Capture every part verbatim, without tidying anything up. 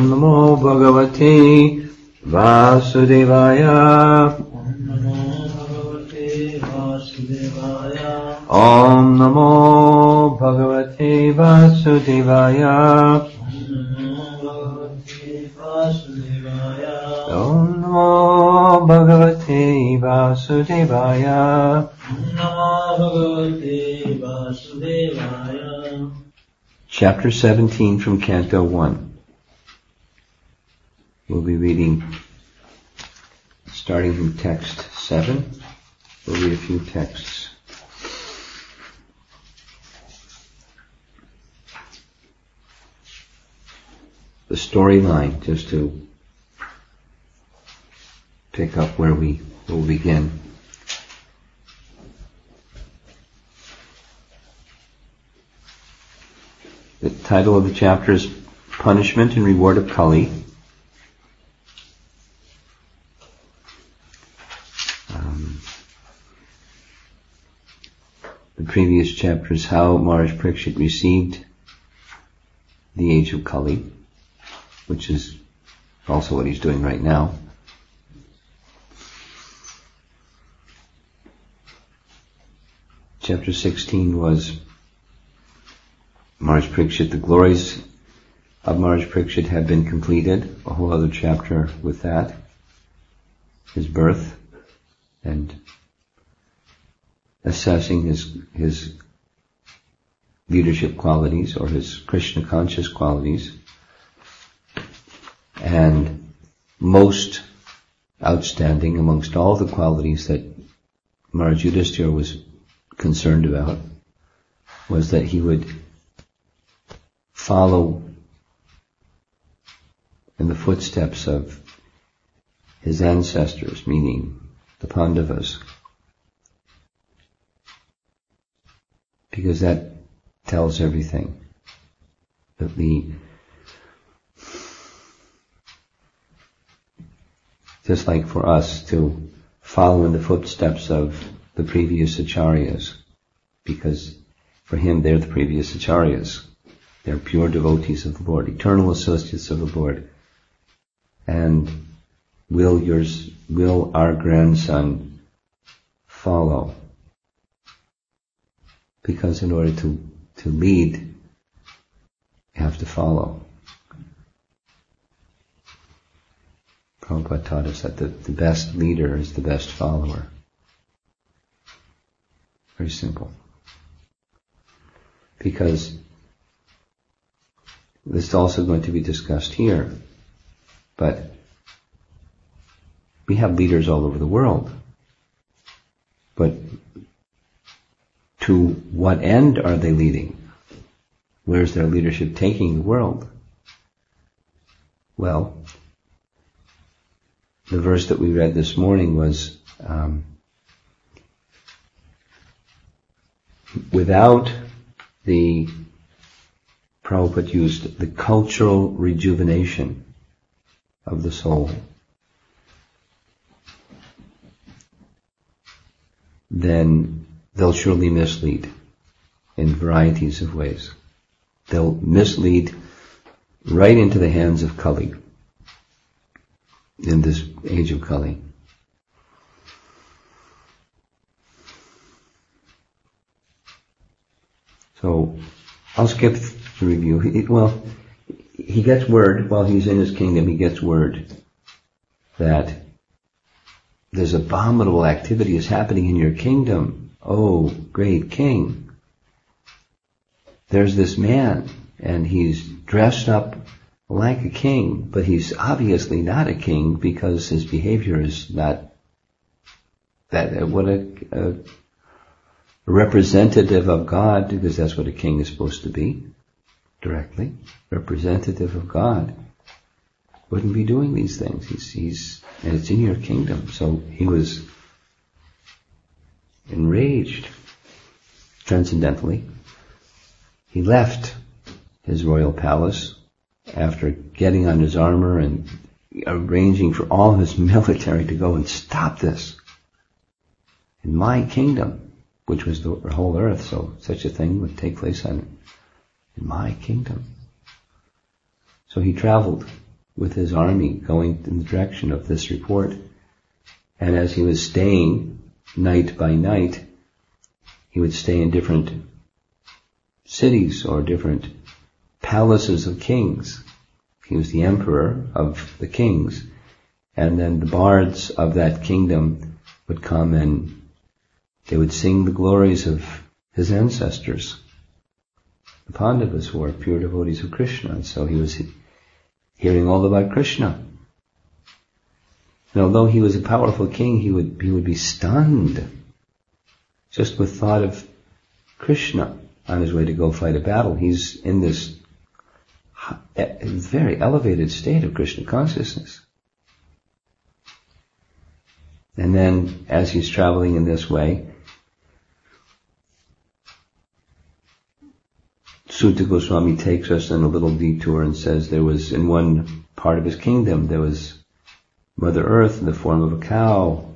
Namo Bhagavate Vasudevaya. Om Namo Bhagavate Vasudevaya. Om Namo Bhagavate Vasudevaya. Chapter seventeen from Canto one. We'll be reading, starting from text seven. We'll read a few texts. The storyline, just to pick up where we will begin. The title of the chapter is Punishment and Reward of Kali. Um, the previous chapter is how Maharaj Parikshit received the age of Kali, which is also what he's doing right now. Chapter sixteen was Maharaj Parikshit. The glories of Maharaj Parikshit had been completed. A whole other chapter with that. His birth and assessing his his leadership qualities or his Krishna conscious qualities. And most outstanding amongst all the qualities that Maharaj Yudhishthira was concerned about was that he would follow in the footsteps of his ancestors, meaning the Pandavas, because that tells everything. That the just like for us to follow in the footsteps of the previous acharyas, because for him they're the previous acharyas. They're pure devotees of the Lord, eternal associates of the Lord. And will yours, will our grandson follow? Because in order to, to lead, you have to follow. Prabhupada taught us that the, the best leader is the best follower. Very simple. Because this is also going to be discussed here, but we have leaders all over the world. But to what end are they leading? Where's their leadership taking the world? Well, the verse that we read this morning was, um, without the, Prabhupada used the cultural rejuvenation of the soul, then they'll surely mislead in varieties of ways. They'll mislead right into the hands of Kali, in this age of Kali. So, I'll skip the review. He, well, he gets word, while he's in his kingdom, he gets word that there's abominable activity is happening in your kingdom. Oh, great king. There's this man, and he's dressed up like a king, but he's obviously not a king because his behavior is not that, what a, a representative of God, because that's what a king is supposed to be, directly, representative of God, wouldn't be doing these things. He's, he's, and it's in your kingdom. So he was enraged, transcendentally. He left his royal palace after getting on his armor and arranging for all his military to go and stop this. In my kingdom, which was the whole earth, so such a thing would take place on in my kingdom. So he traveled with his army going in the direction of this report. And as he was staying night by night, he would stay in different cities or different palaces of kings. He was the emperor of the kings. And then the bards of that kingdom would come and they would sing the glories of his ancestors. The Pandavas were pure devotees of Krishna, and so he was hearing all about Krishna. And although he was a powerful king, he would he would be stunned just with thought of Krishna on his way to go fight a battle. He's in this very elevated state of Krishna consciousness. And then, as he's traveling in this way, Sutta Goswami takes us on a little detour and says there was, in one part of his kingdom, there was Mother Earth in the form of a cow,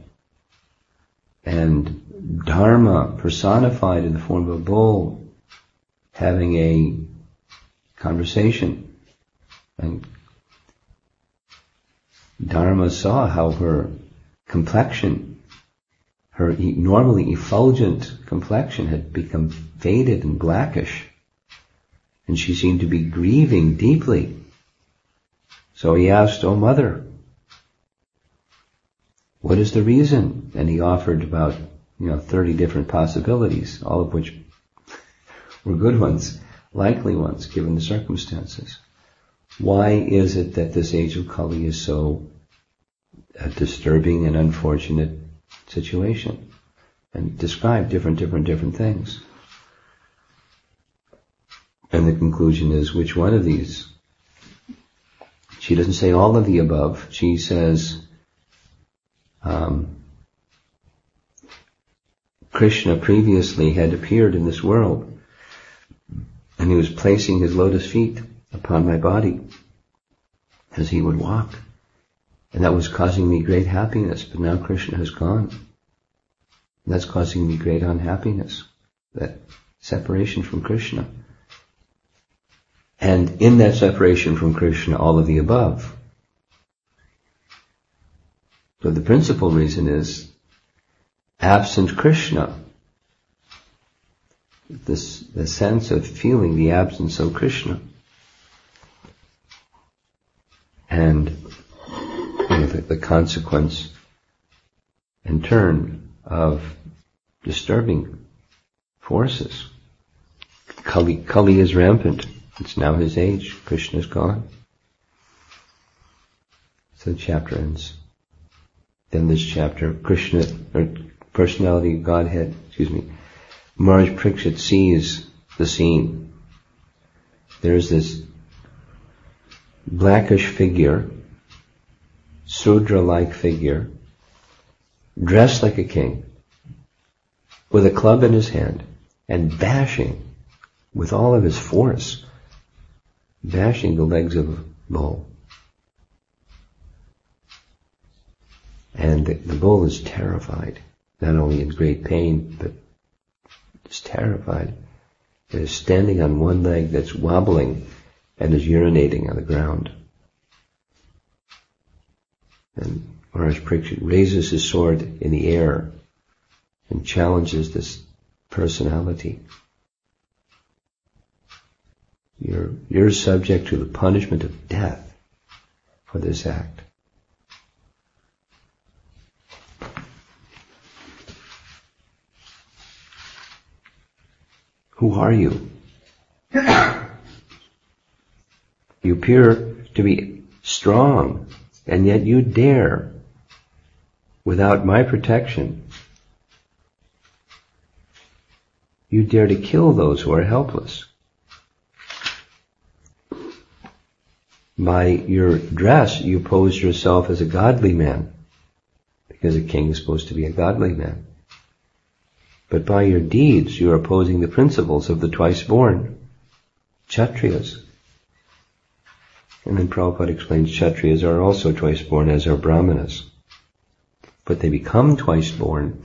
and Dharma personified in the form of a bull, having a conversation. And Dharma saw how her complexion, her normally effulgent complexion, had become faded and blackish, and she seemed to be grieving deeply. So he asked, "Oh Mother, what is the reason?" And he offered about, you know, thirty different possibilities, all of which were good ones, likely ones, given the circumstances. Why is it that this age of Kali is so a disturbing and unfortunate situation? And describe different, different, different things. And the conclusion is, which one of these? She doesn't say all of the above. She says, um, Krishna previously had appeared in this world, and he was placing his lotus feet upon my body as he would walk. And that was causing me great happiness, but now Krishna has gone. And that's causing me great unhappiness, that separation from Krishna. And in that separation from Krishna, all of the above. So the principal reason is, absent Krishna, this, the sense of feeling the absence of Krishna. And you know, the, the consequence in turn of disturbing forces. Kali, Kali is rampant. It's now his age. Krishna is gone. So the chapter ends. Then this chapter, Krishna, or personality of Godhead, excuse me, Maharaj Parikshit sees the scene. There's this blackish figure, Sudra-like figure, dressed like a king, with a club in his hand, and bashing with all of his force, bashing the legs of a bull. And the, the bull is terrified, not only in great pain, but is terrified. It is standing on one leg that's wobbling and is urinating on the ground. And Maharaj Parikshit raises his sword in the air and challenges this personality. You're, you're subject to the punishment of death for this act. Who are you? You appear to be strong, and yet you dare, without my protection, you dare to kill those who are helpless. By your dress, you pose yourself as a godly man, because a king is supposed to be a godly man. But by your deeds, you are opposing the principles of the twice-born, Kshatriyas. And then Prabhupada explains Kshatriyas are also twice-born, as are Brahmanas. But they become twice-born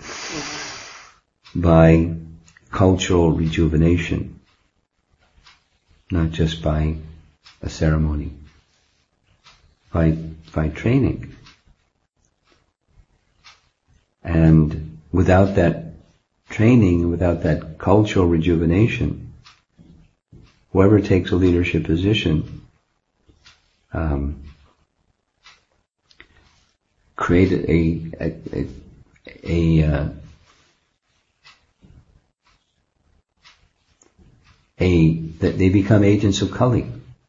by cultural rejuvenation, not just by a ceremony. by, by training. And without that training, without that cultural rejuvenation, whoever takes a leadership position um, create a a, a, a, uh, a that they become agents of Kali.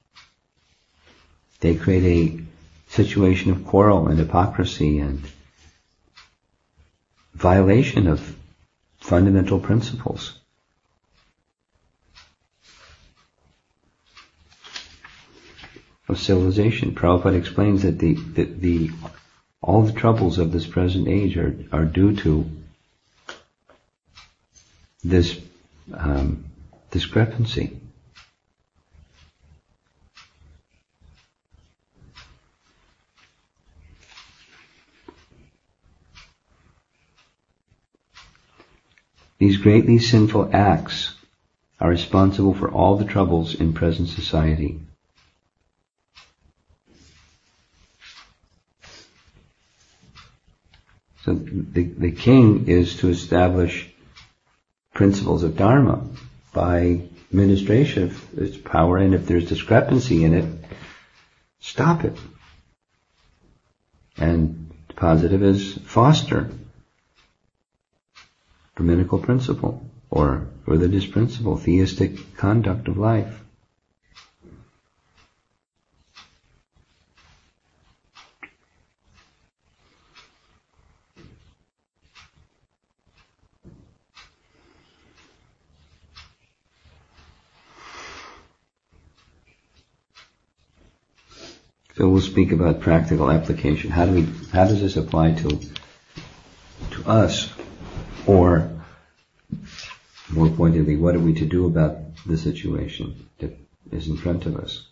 They create a situation of quarrel and hypocrisy and violation of fundamental principles. Of civilization. Prabhupada explains that the, the, the all the troubles of this present age are, are due to this um, discrepancy. These greatly sinful acts are responsible for all the troubles in present society. So the, the king is to establish principles of Dharma by administration of its power, and if there's discrepancy in it, stop it. And positive is foster Brahminical principle, or religious principle, theistic conduct of life. So we'll speak about practical application. How do we, how does this apply to, to us? Or, more pointedly, what are we to do about the situation that is in front of us?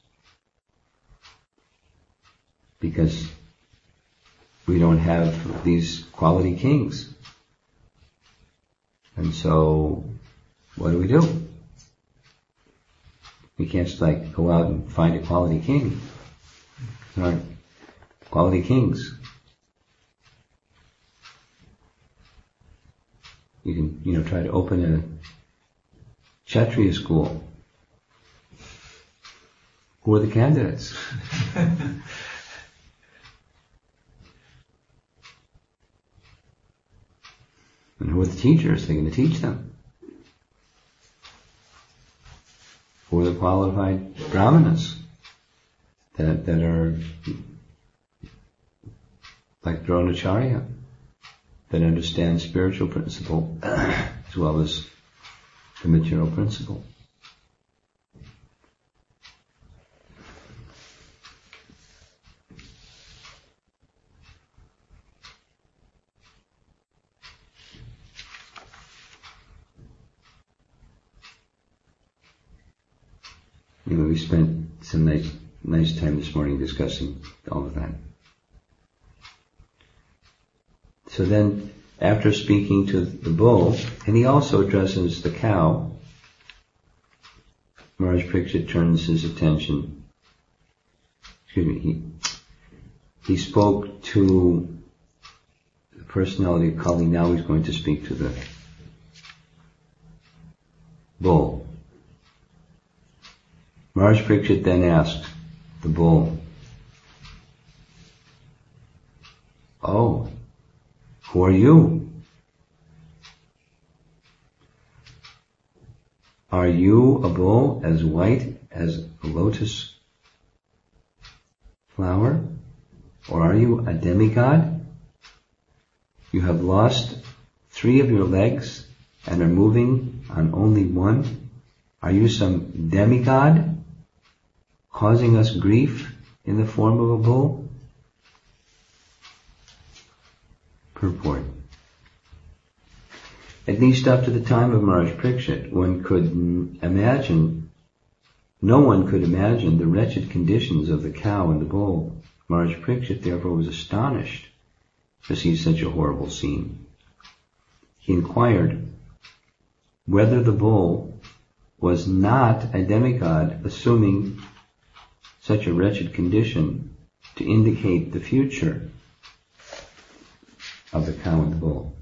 Because we don't have these quality kings. And so, what do we do? We can't just like go out and find a quality king. There aren't quality kings. You can, you know, try to open a Kshatriya school. Who are the candidates? And who are the teachers? They're going to teach them. Who are the qualified brahmanas that, that are like Dronacharya, that understand spiritual principle as well as the material principle. You know, we spent some nice, nice time this morning discussing all of that. So then, after speaking to the bull, and he also addresses the cow, Maharaj Parikshit turns his attention, excuse me, he, he spoke to the personality of Kali, now he's going to speak to the bull. Maharaj Parikshit then asked the bull, "Oh, who are you? Are you a bull as white as a lotus flower? Or are you a demigod? You have lost three of your legs and are moving on only one. Are you some demigod causing us grief in the form of a bull?" Purport. At least up to the time of Maharaj Parikshit, one could imagine, no one could imagine the wretched conditions of the cow and the bull. Maharaj Parikshit therefore was astonished to see such a horrible scene. He inquired whether the bull was not a demigod, assuming such a wretched condition to indicate the future of the cow and the bull.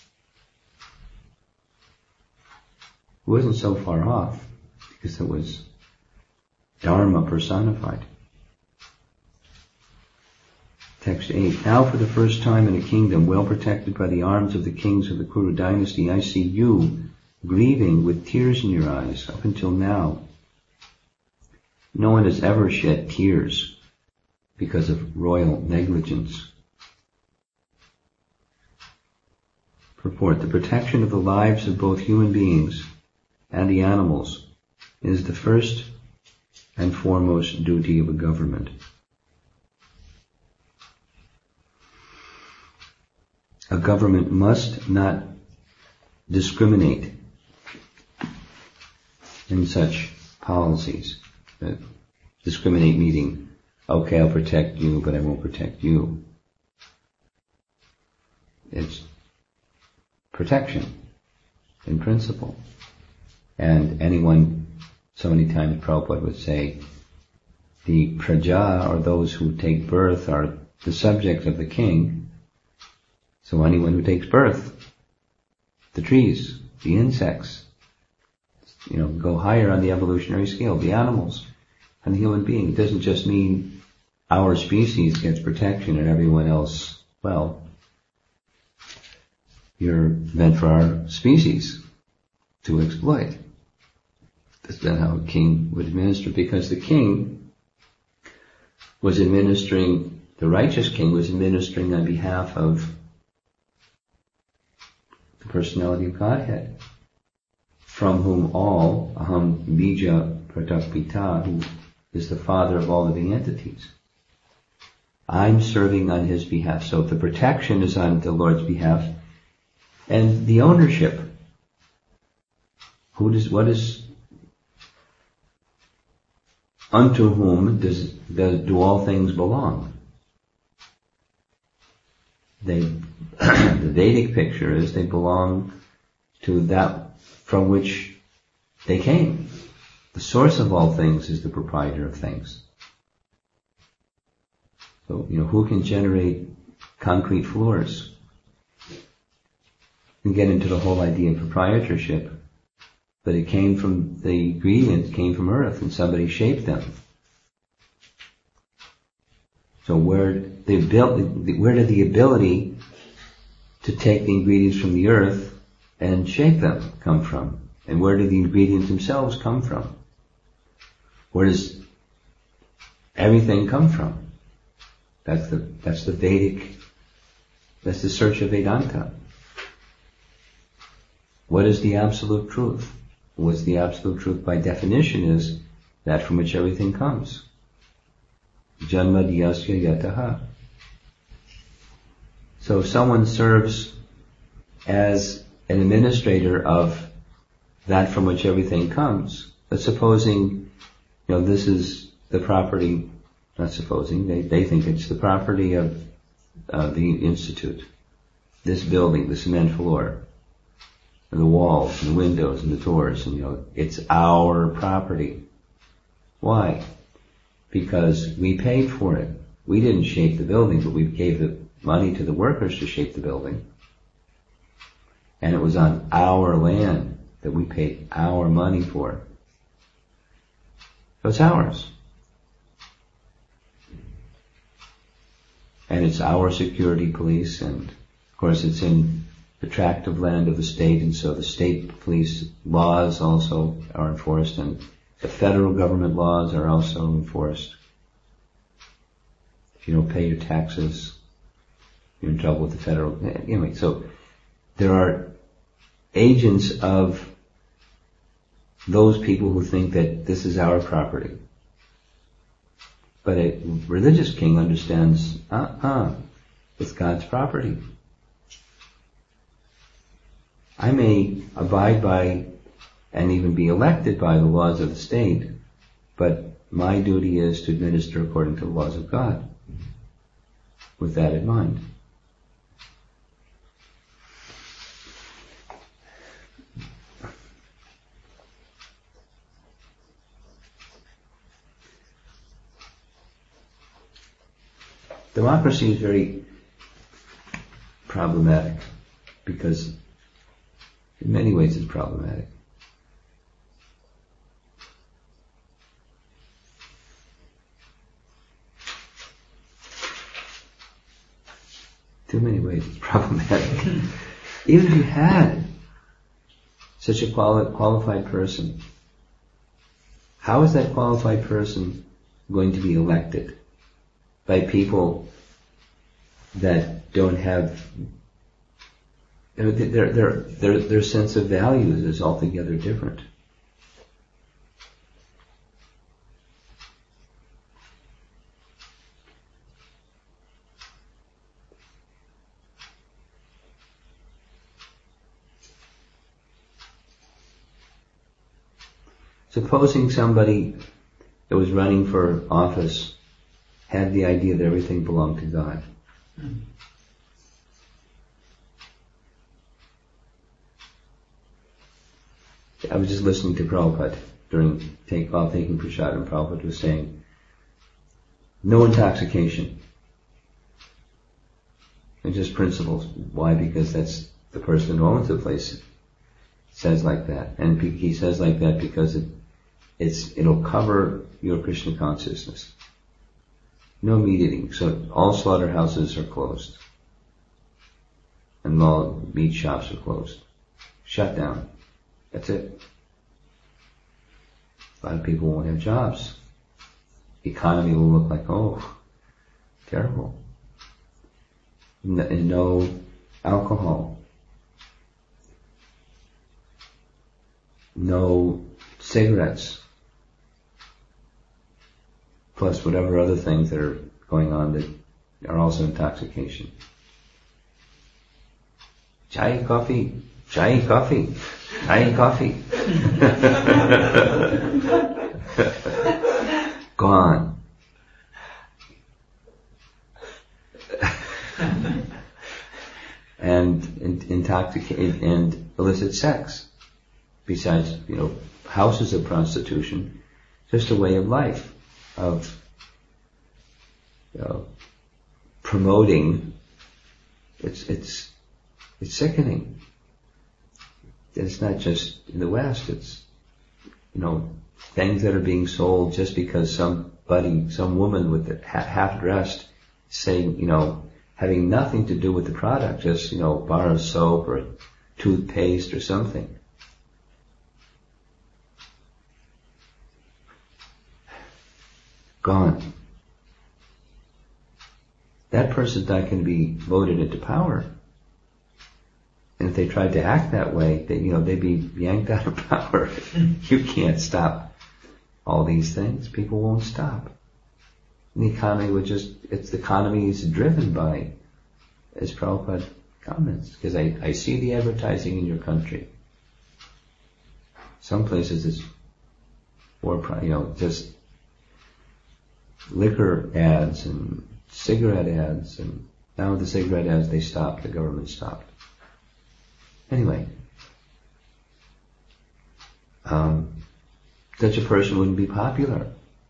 It wasn't so far off, because it was Dharma personified. Text eight. Now for the first time in a kingdom well protected by the arms of the kings of the Kuru dynasty, I see you grieving with tears in your eyes. Up until now, no one has ever shed tears because of royal negligence. Purport. The protection of the lives of both human beings and the animals is the first and foremost duty of a government. A government must not discriminate in such policies. Uh, discriminate meaning, okay, I'll protect you, but I won't protect you. It's protection in principle. And anyone, so many times Prabhupada would say, the praja, or those who take birth, are the subjects of the king. So anyone who takes birth, the trees, the insects, you know, go higher on the evolutionary scale, the animals, and the human being. It doesn't just mean our species gets protection and everyone else, well, you're meant for our species to exploit. That's not how a king would administer, because the king was administering, the righteous king was administering on behalf of the personality of Godhead, from whom all, aham bija pratakpita, who is the father of all living entities. I'm serving on his behalf. So the protection is on the Lord's behalf, and the ownership, who does, what is, unto whom does, does do all things belong? They, the Vedic picture is they belong to that from which they came. The source of all things is the proprietor of things. So, you know, who can generate concrete floors? You can get into the whole idea of proprietorship, but it came from, the ingredients came from earth and somebody shaped them. So where the ability, where did the ability to take the ingredients from the earth and shape them come from? And where do the ingredients themselves come from? Where does everything come from? That's the, that's the Vedic, that's the search of Vedanta. What is the absolute truth? What's the absolute truth by definition is that from which everything comes. Janma dhyasya yataha. So if someone serves as an administrator of that from which everything comes, but supposing, you know, this is the property, not supposing, they, they think it's the property of uh, the institute. This building, the cement floor, and the walls, and the windows, and the doors, and you know, it's our property. Why? Because we paid for it. We didn't shape the building, but we gave the money to the workers to shape the building. And it was on our land that we paid our money for. So it's ours. And it's our security police, and of course it's in the tract of land of the state, and so the state police laws also are enforced, and the federal government laws are also enforced. If you don't pay your taxes, you're in trouble with the federal. Anyway, so there are agents of those people who think that this is our property. But a religious king understands, uh-uh, it's God's property. I may abide by and even be elected by the laws of the state, but my duty is to administer according to the laws of God, with that in mind. democracy is very problematic because in many ways it's problematic. Too many ways it's problematic. Even if you had such a quali- qualified person, how is that qualified person going to be elected by people that don't have, their, their, their, their sense of values is altogether different? Supposing somebody that was running for office had the idea that everything belonged to God. Mm. I was just listening to Prabhupada during take, while taking prasad, and Prabhupada was saying, no intoxication. And just principles. Why? Because that's the person who owns the place says like that. And he says like that because it It's, it'll cover your Krishna consciousness. No meat eating. So all slaughterhouses are closed. And all meat shops are closed. Shut down. That's it. A lot of people won't have jobs. The economy will look like, oh, terrible. No, and no alcohol. No cigarettes. Plus whatever other things that are going on that are also intoxication. Chai, coffee, chai, coffee, chai, coffee. Gone. and in, intoxicate and illicit sex. Besides, you know, houses of prostitution, just a way of life. Of you know, promoting, it's it's it's sickening. It's not just in the West. It's you know things that are being sold just because somebody, some woman with it half dressed, saying you know having nothing to do with the product, just you know bar of soap or toothpaste or something. Gone. That person's not going to be voted into power. And if they tried to act that way, they, you know, they'd be yanked out of power. You can't stop all these things. People won't stop. And the economy would just, it's the economy is driven by, as Prabhupada comments, because I, I see the advertising in your country. Some places it's more, you know, just liquor ads and cigarette ads, and now the cigarette ads they stopped, the government stopped. Anyway, um, such a person wouldn't be popular.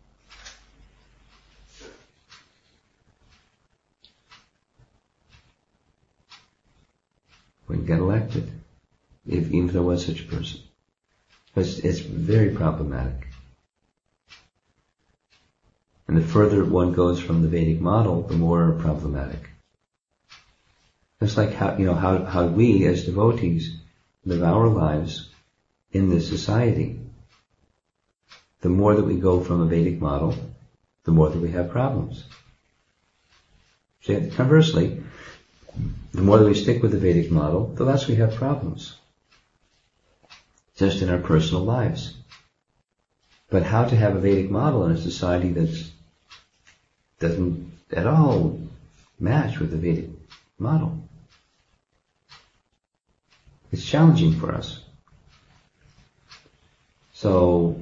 Wouldn't get elected, if, even if there was such a person. It's, it's very problematic. And the further one goes from the Vedic model, the more problematic. It's like how, you know, how, how we as devotees live our lives in this society. The more that we go from a Vedic model, the more that we have problems. So conversely, the more that we stick with the Vedic model, the less we have problems. Just in our personal lives. But how to have a Vedic model in a society that's doesn't at all match with the Vedic model. It's challenging for us. So,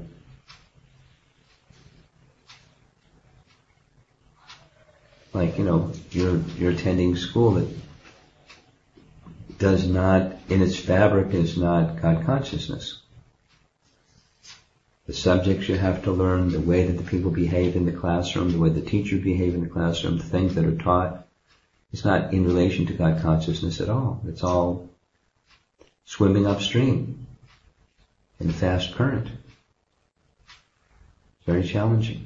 like, you know, you're, you're attending school that does not, in its fabric, is not God consciousness. the subjects you have to learn, the way that the people behave in the classroom, the way the teachers behave in the classroom, the things that are taught. It's not in relation to God consciousness at all. It's all swimming upstream in a fast current. Very challenging.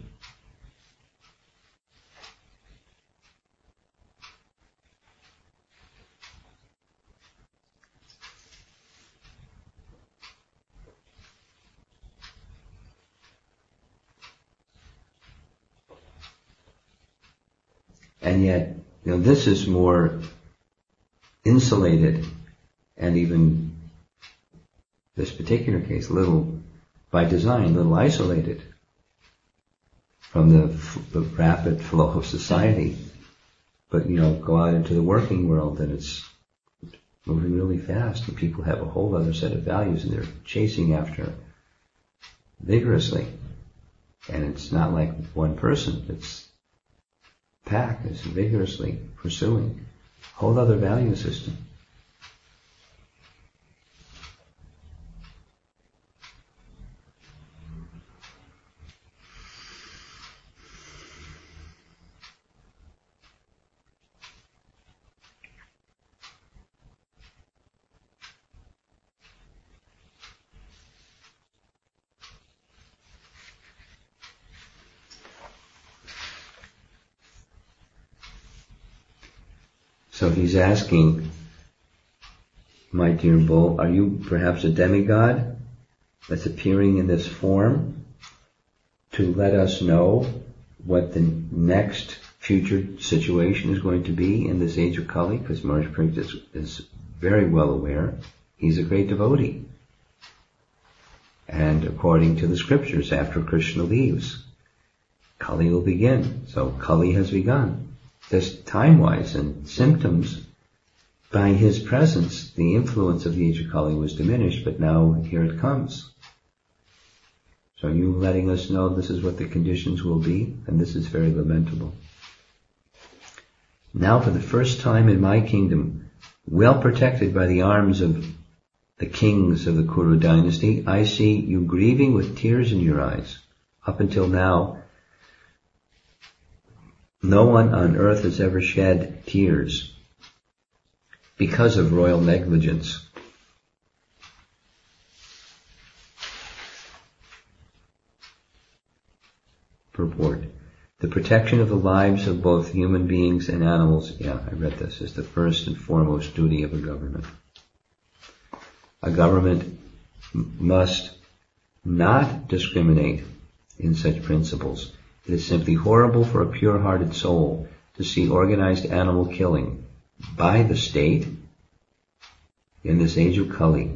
And yet, you know, this is more insulated, and even this particular case, little by design, little isolated from the, the rapid flow of society. But, you know, go out into the working world and it's moving really fast, and people have a whole other set of values and they're chasing after vigorously. And it's not like one person, it's pack is vigorously pursuing a whole other value system. So he's asking, my dear bull, are you perhaps a demigod that's appearing in this form to let us know what the next future situation is going to be in this age of Kali? Because Maharaj Parikshit is, is very well aware. He's a great devotee. And according to the scriptures, after Krishna leaves, Kali will begin. So Kali has begun. This time-wise and symptoms, by his presence, the influence of the age of Kali was diminished, but now here it comes. So are you letting us know this is what the conditions will be? And this is very lamentable. Now for the first time in my kingdom, well protected by the arms of the kings of the Kuru dynasty, I see you grieving with tears in your eyes. Up until now, no one on earth has ever shed tears because of royal negligence. Purport. The protection of the lives of both human beings and animals, yeah, I read this, is the first and foremost duty of a government. A government must not discriminate in such principles. It is simply horrible for a pure-hearted soul to see organized animal killing by the state in this age of Kali.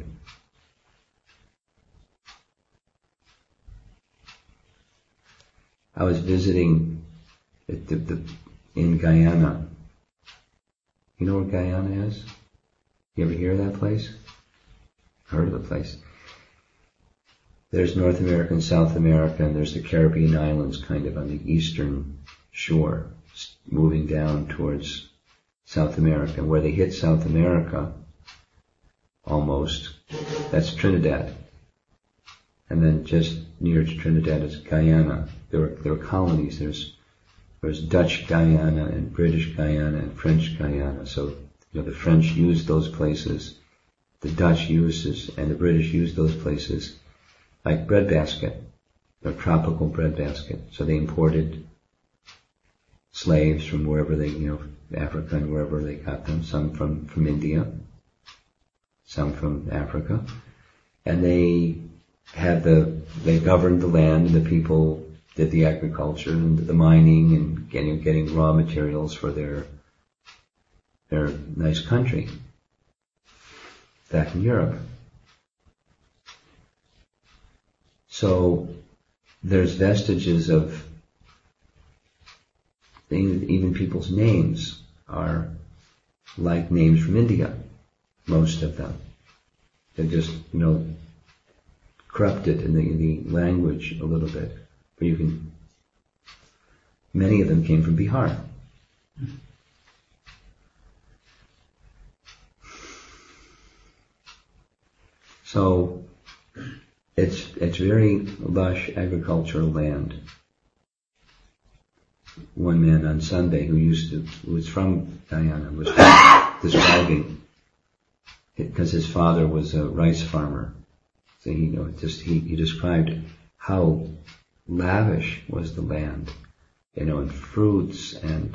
I was visiting the, the, the, in Guyana. You know where Guyana is? You ever hear of that place? Heard of the place? There's North America and South America, and there's the Caribbean islands kind of on the eastern shore, moving down towards South America. Where they hit South America, almost, that's Trinidad. And then just near Trinidad is Guyana. There were, there were colonies. There's, there's Dutch Guyana and British Guyana and French Guyana. So, you know, the French used those places, the Dutch uses, and the British used those places like breadbasket, a tropical breadbasket. So they imported slaves from wherever they, you know, Africa and wherever they got them, some from, from India, some from Africa. And they had the, they governed the land, and the people did the agriculture and the mining and getting, getting raw materials for their, their nice country back in Europe. So there's vestiges of things, even people's names are like names from India, most of them. They're just, you know, corrupted in the, in the language a little bit. But you can, many of them came from Bihar. So it's it's very lush agricultural land. One man on Sunday who used to, who was from Guyana, was describing, because his father was a rice farmer. So he, you know, just he, he described how lavish was the land, you know, in fruits and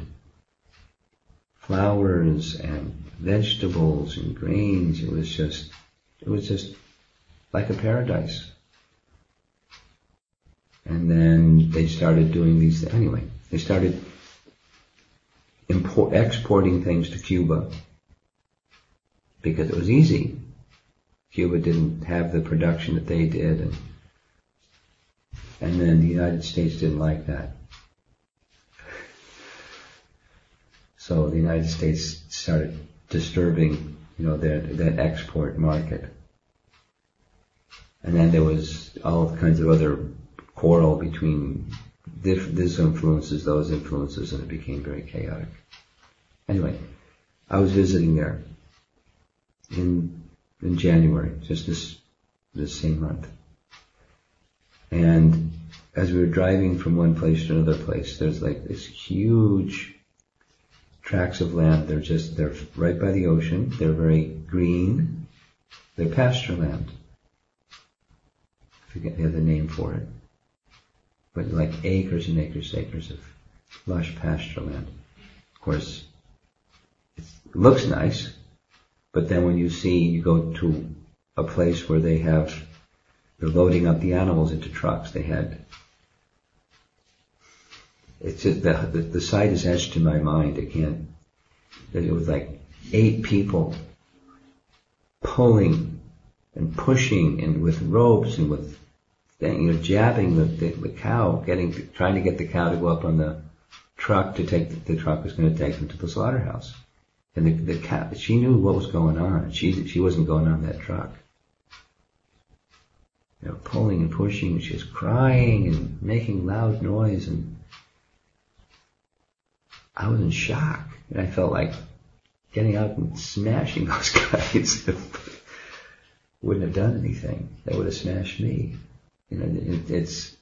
flowers and vegetables and grains. It was just, it was just like a paradise. And then they started doing these, anyway, they started import, exporting things to Cuba because it was easy. Cuba didn't have the production that they did, and and then the United States didn't like that. So the United States started disturbing, you know, that that export market. And then there was all kinds of other quarrel between this, this influences, those influences, and it became very chaotic. Anyway, I was visiting there in in January, just this this same month. And as we were driving from one place to another place, there's like this huge tracts of land. They're just, they're right by the ocean. They're very green. They're pasture land. I forget the other name for it. But like acres and acres and acres of lush pasture land. Of course, it looks nice, but then when you see, you go to a place where they have, they're loading up the animals into trucks. They had, it's just, the, the, the sight is etched in my mind. I can't, it was like eight people pulling and pushing and with ropes and with, you know, jabbing the, the, the cow, getting, trying to get the cow to go up on the truck to take, the, the truck was going to take them to the slaughterhouse. And the, the cow, she knew what was going on. She, she wasn't going on that truck. You know, pulling and pushing, and she was crying and making loud noise, and I was in shock. And I felt like getting out and smashing those guys. Wouldn't have done anything. They would have smashed me. You know, it, it's,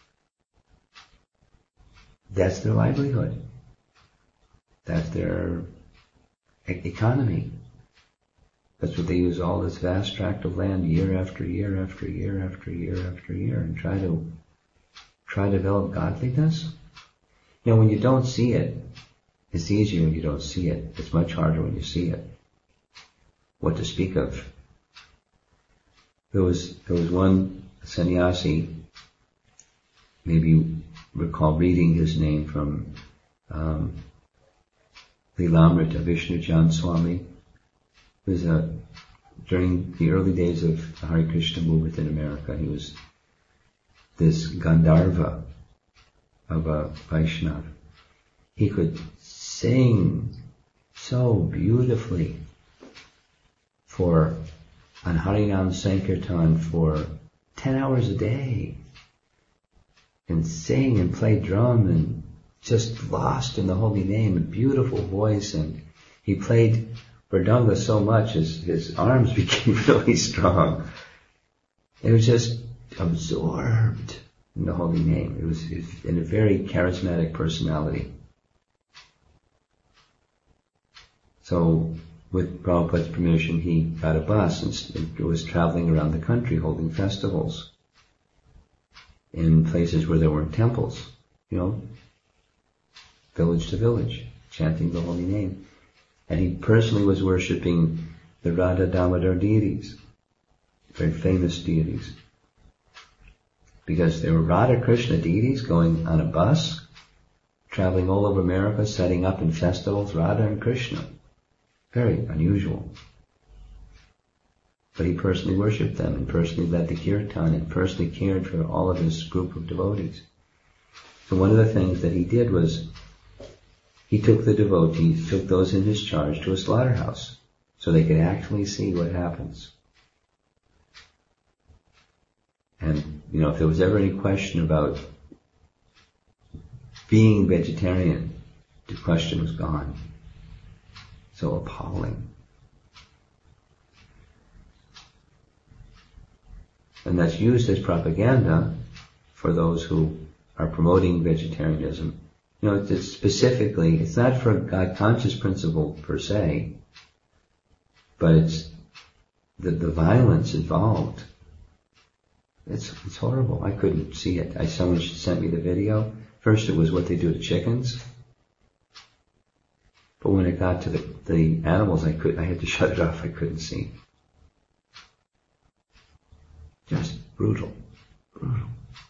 that's their livelihood. That's their e- economy. That's what they use all this vast tract of land year after year after year after year after year and try to, try to develop godliness. You know, when you don't see it, it's easier when you don't see it. It's much harder when you see it. What to speak of? There was, there was one sannyasi, maybe you recall reading his name from um, Lilamrita, Vishnu Jan Swami. He was a, during the early days of the Hare Krishna movement in America, he was this Gandharva of a Vaishnava. He could sing so beautifully for on Harinam Sankirtan for ten hours a day, and sing and play drum and just lost in the holy name, a beautiful voice, and he played Mridanga so much his, his arms became really strong. It was just absorbed in the holy name. It was, it was in a very charismatic personality. So with Prabhupada's permission, he got a bus and was traveling around the country holding festivals in places where there weren't temples, you know, village to village, chanting the holy name. And he personally was worshipping the Radha Damodar deities, very famous deities. Because there were Radha Krishna deities going on a bus, traveling all over America, setting up in festivals, Radha and Krishna. Very unusual. But he personally worshipped them and personally led the kirtan and personally cared for all of his group of devotees. So one of the things that he did was he took the devotees, took those in his charge to a slaughterhouse so they could actually see what happens. And, you know, if there was ever any question about being vegetarian, the question was gone. So appalling. And that's used as propaganda for those who are promoting vegetarianism. You know, it's specifically, it's not for a God-conscious principle per se, but it's the, the violence involved. It's it's horrible. I couldn't see it. I someone sent me the video. First it was what they do to chickens. But when it got to the, the animals, I could I had to shut it off. I couldn't see. Just brutal. Brutal.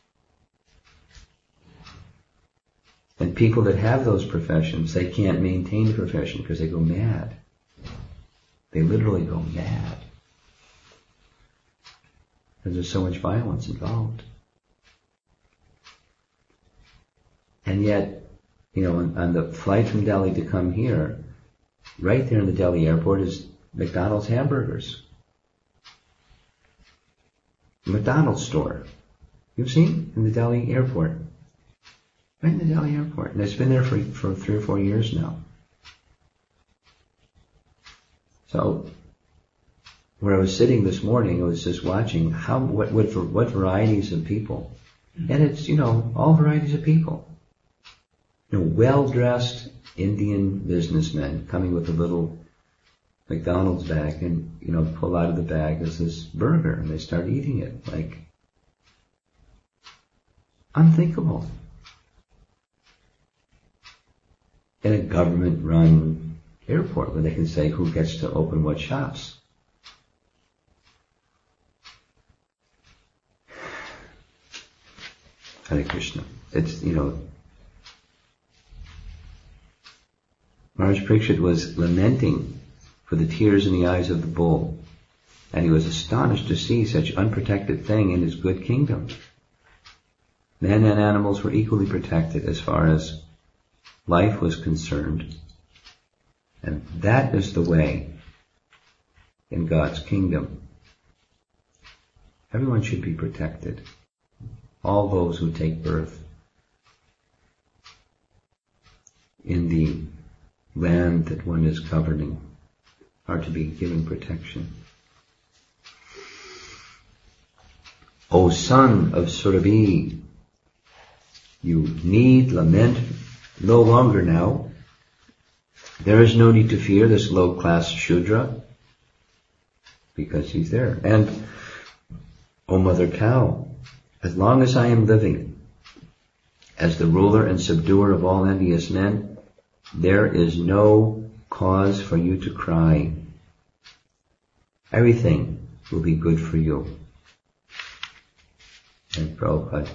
And people that have those professions, they can't maintain the profession because they go mad. They literally go mad. Because there's so much violence involved. And yet, you know, on, on the flight from Delhi to come here, right there in the Delhi airport is McDonald's hamburgers. McDonald's store. You've seen in the Delhi airport. Right in the Delhi airport. And it's been there for, for three or four years now. So, where I was sitting this morning, I was just watching how, what, what, what varieties of people. And it's, you know, all varieties of people. You know, well-dressed Indian businessmen coming with a little McDonald's bag and, you know, pull out of the bag is this burger and they start eating it. Like, unthinkable. In a government-run airport where they can say who gets to open what shops. Hare Krishna. It's, you know, Maharaj Parikshit was lamenting for the tears in the eyes of the bull, and he was astonished to see such unprotected thing in his good kingdom. Men and animals were equally protected as far as life was concerned, and that is the way in God's kingdom. Everyone should be protected. All those who take birth in the land that one is governing are to be given protection. O son of Surabhi, you need lament no longer now. There is no need to fear this low-class Shudra, because he's there. And, O mother cow, as long as I am living, as the ruler and subduer of all envious men, there is no cause for you to cry. Everything will be good for you. And Prabhupada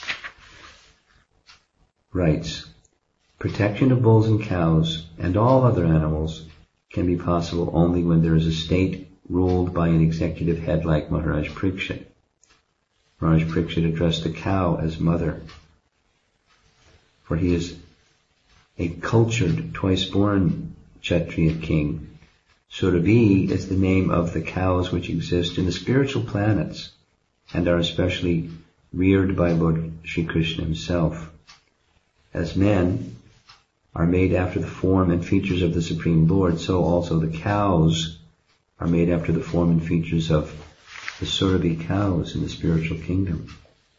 writes, protection of bulls and cows and all other animals can be possible only when there is a state ruled by an executive head like Maharaj Parikshit. Maharaj Parikshit addressed the cow as mother, for he is a cultured, twice-born Kshatriya king. Surabhi is the name of the cows which exist in the spiritual planets and are especially reared by Lord Sri Krishna himself. As men are made after the form and features of the Supreme Lord, so also the cows are made after the form and features of the Surabhi cows in the spiritual kingdom.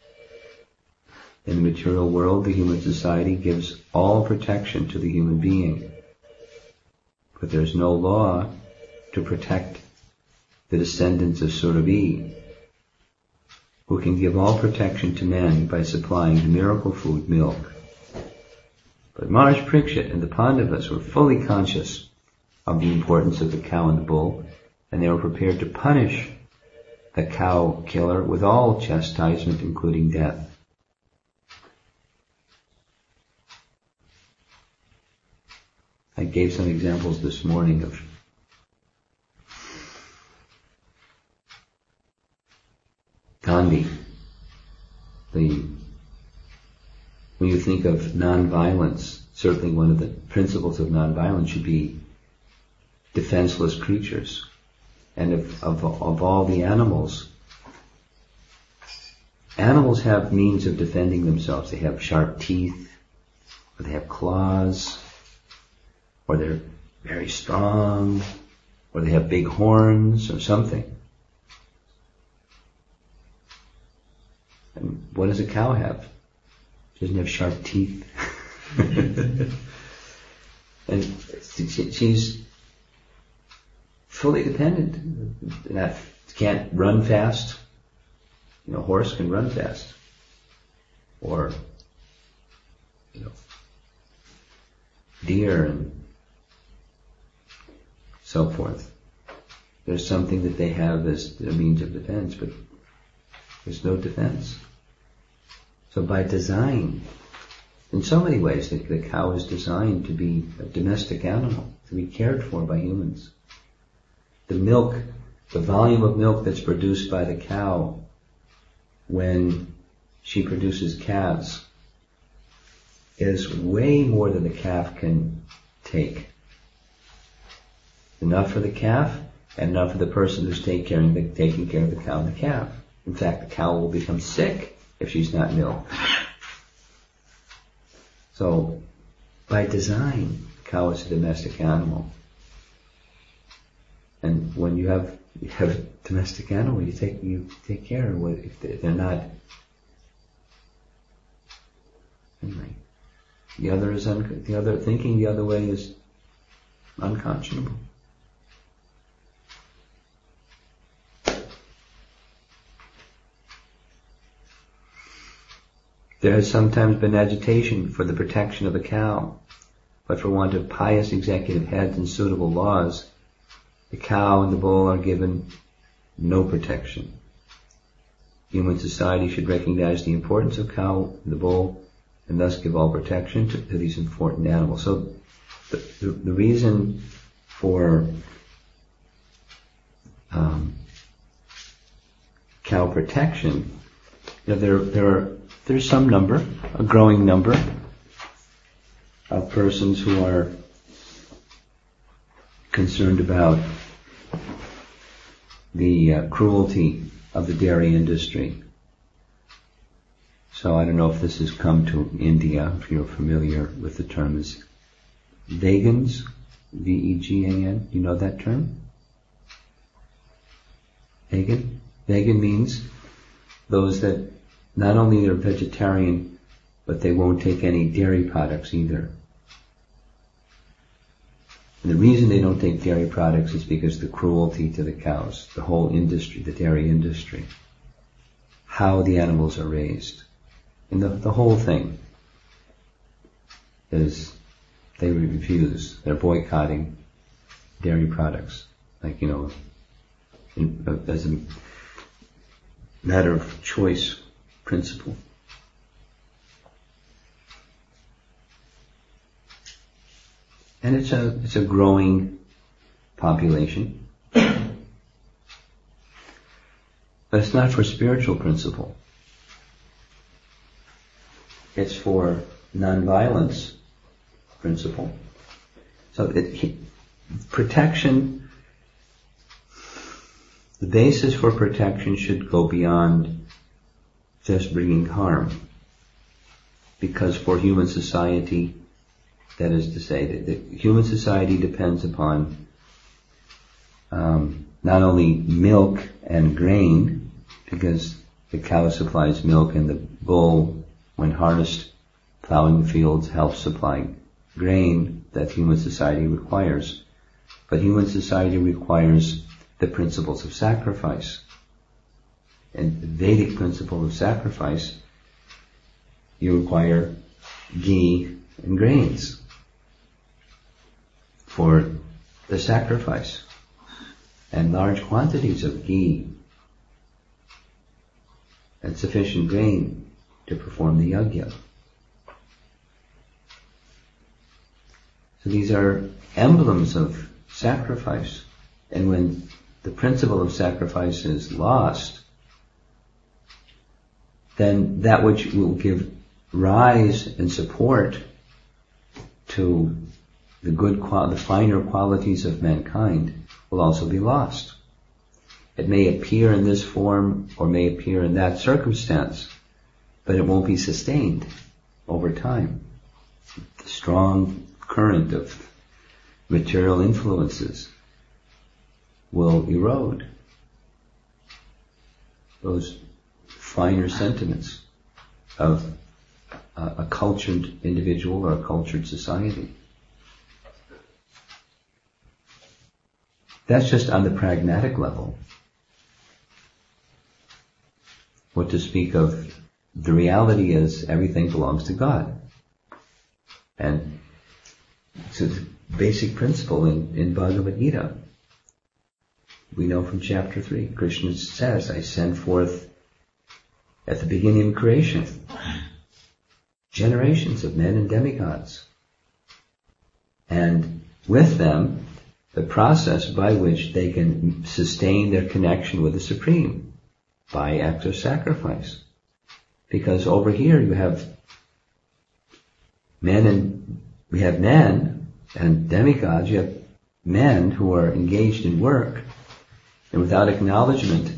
In the material world, the human society gives all protection to the human being, but there is no law to protect the descendants of Surabhi, who can give all protection to men by supplying the miracle food, milk. But Maharaj Parikshit and the Pandavas were fully conscious of the importance of the cow and the bull, and they were prepared to punish the cow killer with all chastisement, including death. I gave some examples this morning of Gandhi. The, when you think of non-violence, certainly one of the principles of non-violence should be defenseless creatures. And of, of, of all the animals, animals have means of defending themselves. They have sharp teeth, or they have claws, or they're very strong, or they have big horns or something. what does a cow have? She doesn't have sharp teeth. And she, she's fully dependent. Not, can't run fast. You know, a horse can run fast. Or, you know, deer and so forth. There's something that they have as a means of defense, but there's no defense. So by design, in so many ways, the, the cow is designed to be a domestic animal, to be cared for by humans. The milk, the volume of milk that's produced by the cow when she produces calves is way more than the calf can take. Enough for the calf and enough for the person who's take care of the, taking care of the cow and the calf. In fact, the cow will become sick if she's not milked. So, by design, the cow is a domestic animal. And when you have you have a domestic animal, you take you take care of what if they're not. Anyway, the other is un, the other thinking the other way is unconscionable. There has sometimes been agitation for the protection of the cow, but for want of pious executive heads and suitable laws, the cow and the bull are given no protection. Human society should recognize the importance of cow and the bull and thus give all protection to, to these important animals. So the, the, the reason for um, cow protection, you know, there, there are There's some number, a growing number, of persons who are concerned about the uh, cruelty of the dairy industry. So I don't know if this has come to India, if you're familiar with the term as vegans, V E G A N. You know that term? Vegan? Vegan means those that not only are vegetarian, but they won't take any dairy products either. And the reason they don't take dairy products is because the cruelty to the cows, the whole industry, the dairy industry, how the animals are raised. And the, the whole thing is they refuse, they're boycotting dairy products. Like, you know, in, as a matter of choice principle. And it's a it's a growing population. But it's not for spiritual principle. It's for nonviolence principle. So it, protection, the basis for protection should go beyond just bringing harm. Because for human society, that is to say, that, that human society depends upon um, not only milk and grain, because the cow supplies milk and the bull, when harnessed, plowing the fields, helps supply grain that human society requires. But human society requires the principles of sacrifice. And the Vedic principle of sacrifice, you require ghee and grains for the sacrifice, and large quantities of ghee and sufficient grain to perform the yajna. So these are emblems of sacrifice, and when the principle of sacrifice is lost, then that which will give rise and support to the good, the finer qualities of mankind will also be lost. It may appear in this form or may appear in that circumstance, but it won't be sustained over time. The strong current of material influences will erode those finer sentiments. of a, a cultured individual or a cultured society. That's just on the pragmatic level. What to speak of, the reality is everything belongs to God. And it's a basic principle in, in Bhagavad Gita. We know from chapter three, Krishna says, I send forth at the beginning of creation generations of men and demigods. And with them, the process by which they can sustain their connection with the Supreme by acts of sacrifice. Because over here you have men and, we have men and demigods, you have men who are engaged in work, and without acknowledgement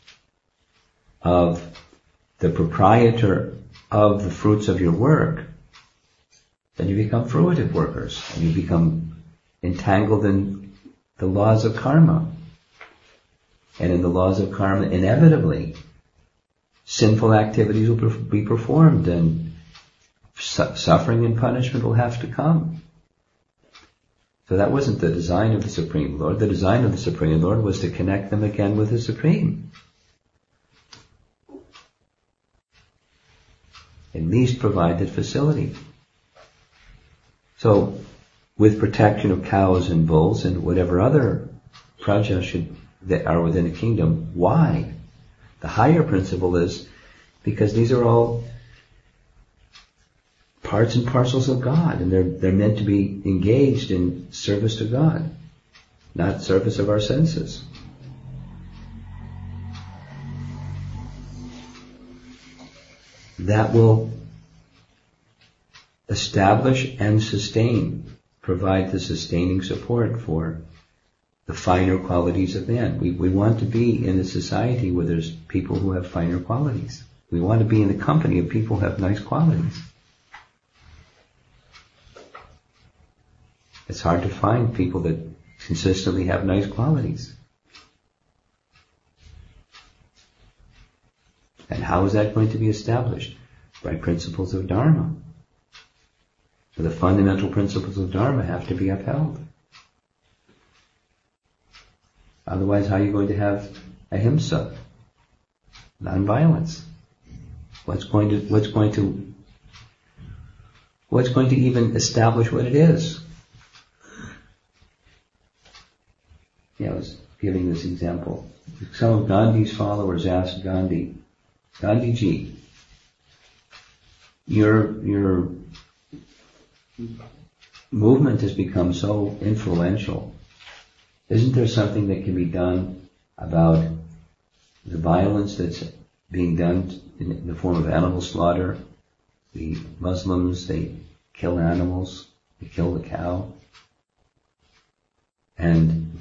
of the proprietor of the fruits of your work, then you become fruitive workers, and you become entangled in the laws of karma. And in the laws of karma, inevitably, sinful activities will be performed, and su- suffering and punishment will have to come. So that wasn't the design of the Supreme Lord. The design of the Supreme Lord was to connect them again with the Supreme. At least provide that facility. So, with protection of cows and bulls and whatever other praja should, that are within the kingdom, why? The higher principle is because these are all parts and parcels of God, and they're they're meant to be engaged in service to God, not service of our senses. That will establish and sustain, provide the sustaining support for the finer qualities of man. We we want to be in a society where there's people who have finer qualities. We want to be in the company of people who have nice qualities. It's hard to find people that consistently have nice qualities. And how is that going to be established? By principles of Dharma. So the fundamental principles of Dharma have to be upheld. Otherwise, how are you going to have ahimsa, non-violence? What's going to, what's going to, what's going to even establish what it is? Yeah, I was giving this example. Some of Gandhi's followers asked Gandhi, Gandhiji, your, your movement has become so influential. Isn't there something that can be done about the violence that's being done in the form of animal slaughter? The Muslims, they kill animals, they kill the cow. And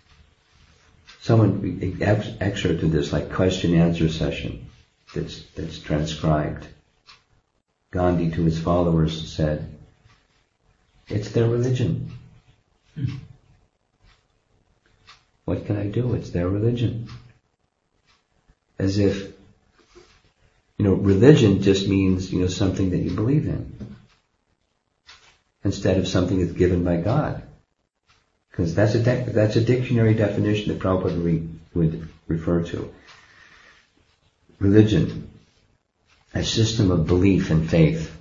someone excerpted this like question answer session that's, that's transcribed. Gandhi to his followers said, it's their religion. Hmm. What can I do? It's their religion. As if, you know, religion just means, you know, something that you believe in. Instead of something that's given by God. Because that's a, de- that's a dictionary definition that Prabhupada re- would refer to. Religion, a system of belief and faith.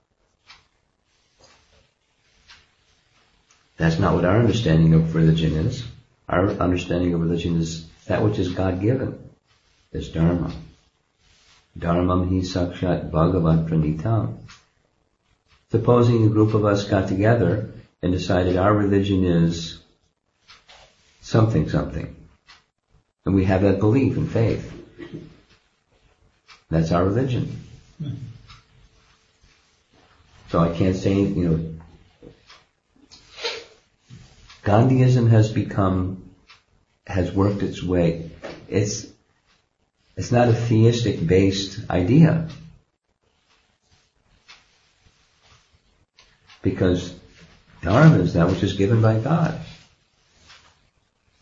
That's not what our understanding of religion is. Our understanding of religion is that which is God-given. Is Dharma. Dharmam hi sakshat bhagavat pranitam. Supposing a group of us got together and decided our religion is something, something. And we have that belief and faith. That's our religion. Mm-hmm. So I can't say, you know, Gandhiism has become, has worked its way. It's, it's not a theistic based idea. Because Dharma is that which is given by God.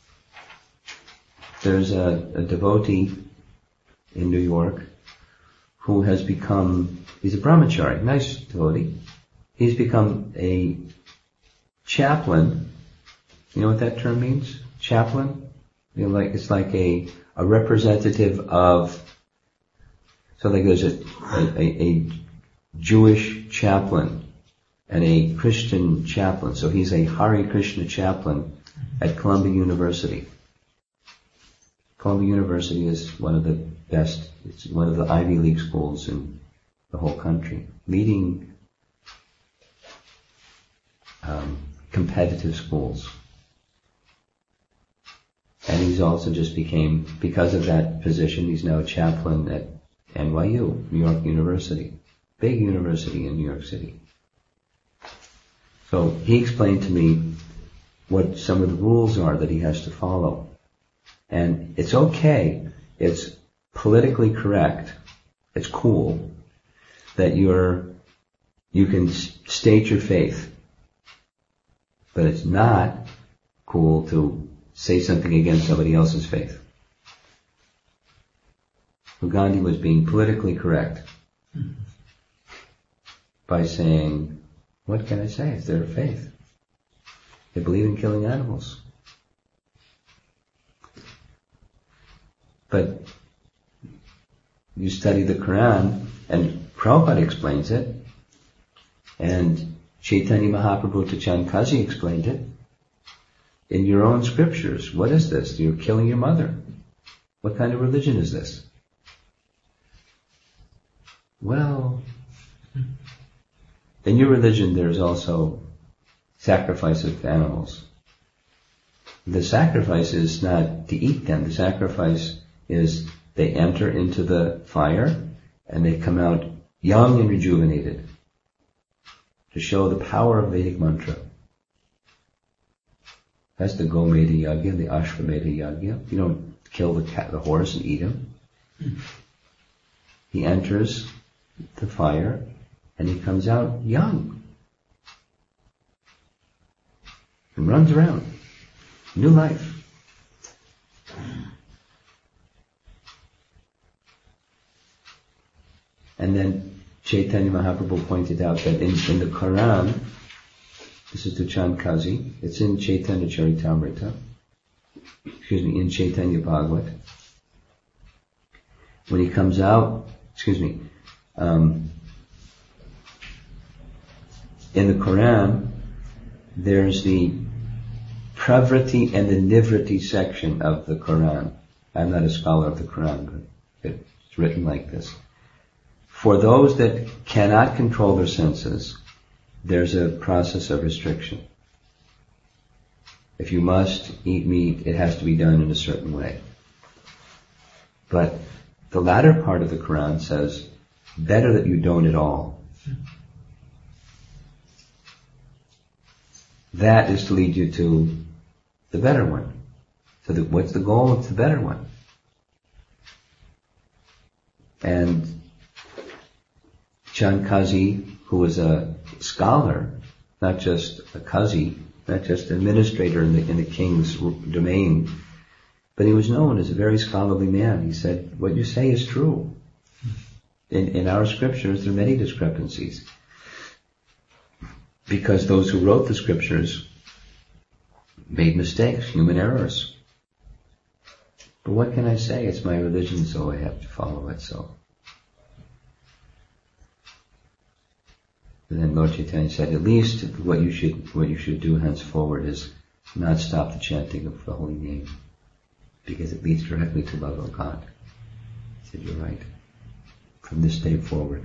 There's a, a devotee in New York who has become, he's a brahmachari, nice devotee. He's become a chaplain. You know what that term means? Chaplain? You know, like, it's like a, a representative of, so like there's a, a, a Jewish chaplain and a Christian chaplain. So he's a Hare Krishna chaplain at Columbia University. Columbia University is one of the best, it's one of the Ivy League schools in the whole country. Leading um, competitive schools. And he's also just became, because of that position, he's now a chaplain at N Y U, New York University. Big university in New York City. So he explained to me what some of the rules are that he has to follow. And it's okay, it's politically correct, it's cool that you're, you can state your faith. But it's not cool to say something against somebody else's faith. So Gandhi was being politically correct by saying, what can I say? It's their faith. They believe in killing animals. But you study the Quran, and Prabhupada explains it, and Chaitanya Mahaprabhu to Chand Kazi explained it. In your own scriptures, what is this? You're killing your mother. What kind of religion is this? Well, in your religion there's also sacrifice of animals. The sacrifice is not to eat them. The sacrifice is they enter into the fire and they come out young and rejuvenated to show the power of Vedic mantra. That's the Gomeda Yagya, the Ashvamedha Yagya. You don't kill the cat, the horse and eat him. He enters the fire and he comes out young and runs around. New life. And then Chaitanya Mahaprabhu pointed out that in, in the Quran, this is to Chand Kazi, it's in Chaitanya Charitamrita, excuse me, in Chaitanya Bhagavat. When he comes out, excuse me, um, in the Quran, there's the Pravriti and the Nivriti section of the Quran. I'm not a scholar of the Quran, but it's written like this. For those that cannot control their senses, there's a process of restriction. If you must eat meat, it has to be done in a certain way. But the latter part of the Quran says, better that you don't at all. That is to lead you to the better one. So the, what's the goal? It's the better one. And Chand Kazi, who was a scholar, not just a Kazi, not just an administrator in the, in the king's domain, but he was known as a very scholarly man. He said, what you say is true. In, in our scriptures, there are many discrepancies. Because those who wrote the scriptures made mistakes, human errors. But what can I say? It's my religion, so I have to follow it, so. And then Lord Chaitanya said, at least what you should, what you should do henceforward is not stop the chanting of the holy name, because it leads directly to love of God. He said, you're right. From this day forward.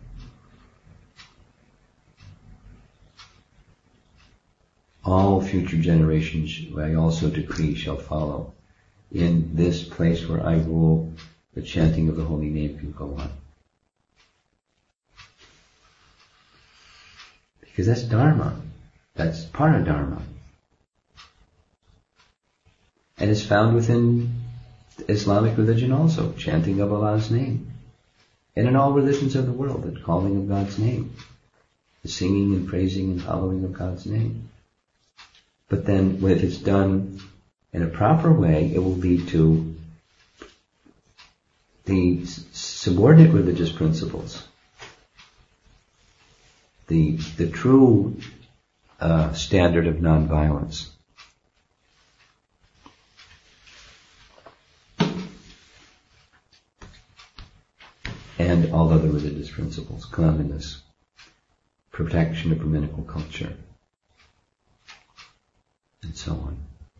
All future generations, I also decree, shall follow. In this place where I rule, the chanting of the holy name can go on. Because that's Dharma. That's Paradharma. And it's found within Islamic religion also, chanting of Allah's name. And in all religions of the world, the calling of God's name. The singing and praising and hallowing of God's name. But then, if it's done in a proper way, it will lead to the subordinate religious principles. The, the true uh, standard of nonviolence. And all other religious principles, cleanliness, protection of Brahminical culture, and so on.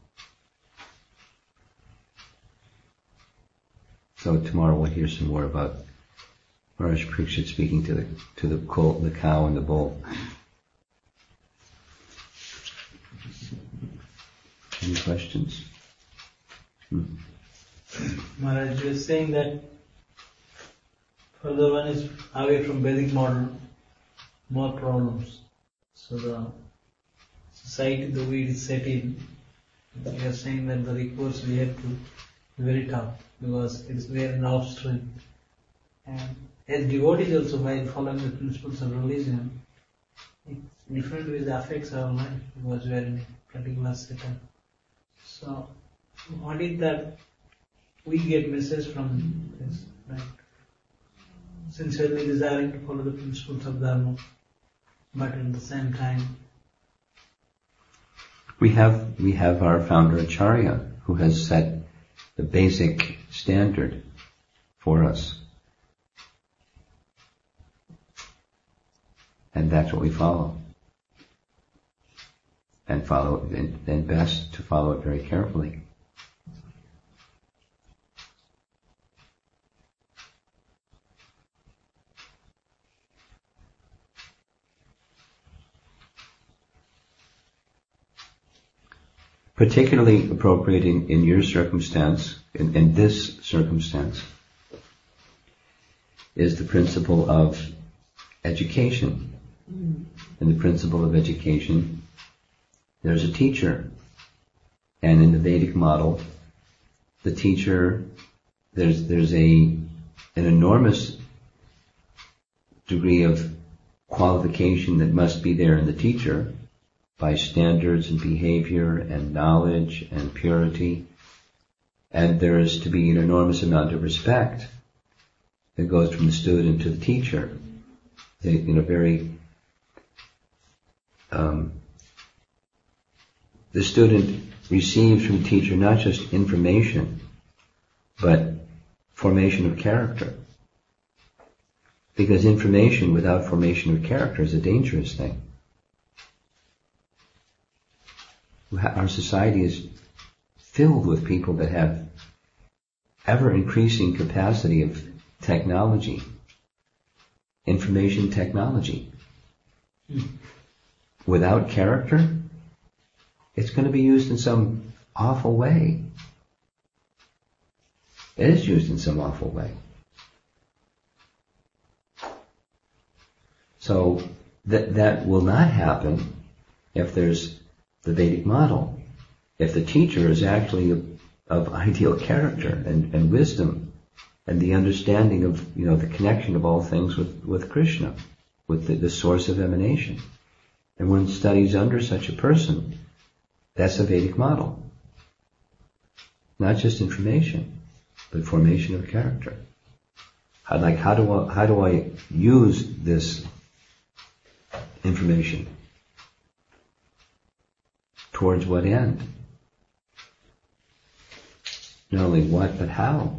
So tomorrow we'll hear some more about Maharaj Parikshit speaking to the to the cow, the cow and the bull. Any questions? Hmm. Maharaj, you were saying that further one is away from Vedic model, more problems. So the society, the way it is set in, we are saying that the recourse we have to be very tough because it is very offstream. And as devotees also, by following the principles of religion, it different ways affects our life because we are in a particular setup. So what is that we get message from this, right? Sincerely desiring to follow the principles of Dharma, but at the same time we have we have our founder Acharya who has set the basic standard for us, and that's what we follow, and follow and, and best to follow it very carefully. Particularly appropriate in, in your circumstance, in, in this circumstance, is the principle of education. Mm. In the principle of education, there's a teacher. And in the Vedic model, the teacher, there's there's a an enormous degree of qualification that must be there in the teacher, by standards and behavior and knowledge and purity. And there is to be an enormous amount of respect that goes from the student to the teacher. They, in a very, um, the student receives from the teacher not just information, but formation of character. Because information without formation of character is a dangerous thing. Our society is filled with people that have ever-increasing capacity of technology, information technology. Mm. Without character, it's going to be used in some awful way. It is used in some awful way. So that that will not happen if there's the Vedic model, if the teacher is actually of, of ideal character and, and wisdom and the understanding of, you know, the connection of all things with, with Krishna, with the, the source of emanation. And one studies under such a person, that's a Vedic model. Not just information, but formation of character. How, like, how do I, how do I use this information? Towards what end? Not only what, but how.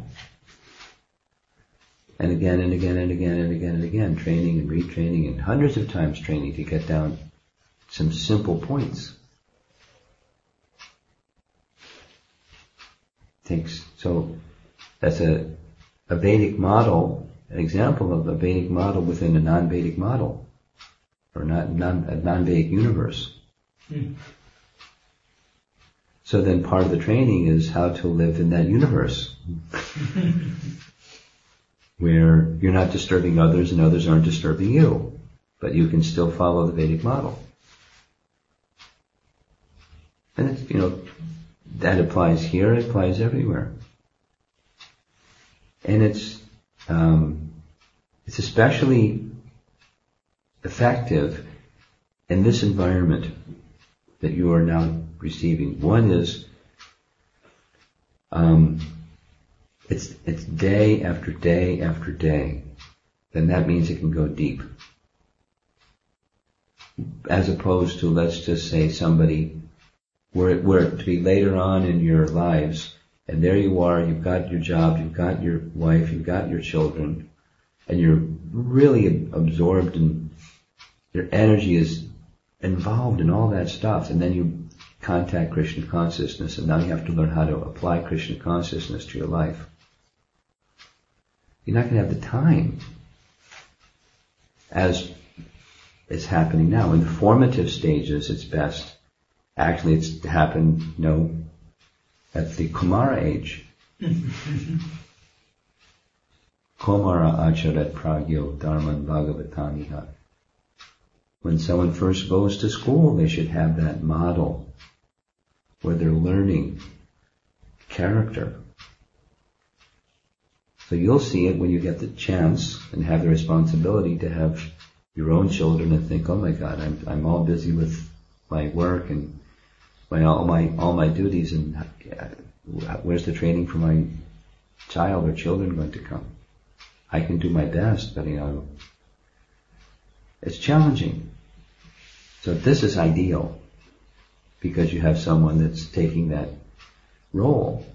And again and again and again and again and again, training and retraining and hundreds of times training to get down some simple points. Takes, so that's a, a Vedic model, an example of a Vedic model within a non-Vedic model, or not non, a non-Vedic universe. Hmm. So then part of the training is how to live in that universe where you're not disturbing others and others aren't disturbing you, but you can still follow the Vedic model. And it's, you know, that applies here, it applies everywhere. And it's, um, it's especially effective in this environment that you are now receiving. One is, um, it's it's day after day after day, then that means it can go deep. As opposed to, let's just say, somebody, were it were to be later on in your lives, and there you are, you've got your job, you've got your wife, you've got your children, and you're really absorbed and your energy is involved in all that stuff, and then you contact Krishna consciousness, and now you have to learn how to apply Krishna consciousness to your life. You're not going to have the time, as is happening now. In the formative stages, it's best. Actually, it's happened, you know, at the Kumara age. Kumara acharat pragyo dharman bhagavataniha. When someone first goes to school, they should have that model where they're learning character. So you'll see it when you get the chance and have the responsibility to have your own children and think, oh my God, I'm I'm all busy with my work and my all my all my duties, and where's the training for my child or children going to come? I can do my best, but you know, it's challenging. So this is ideal because you have someone that's taking that role.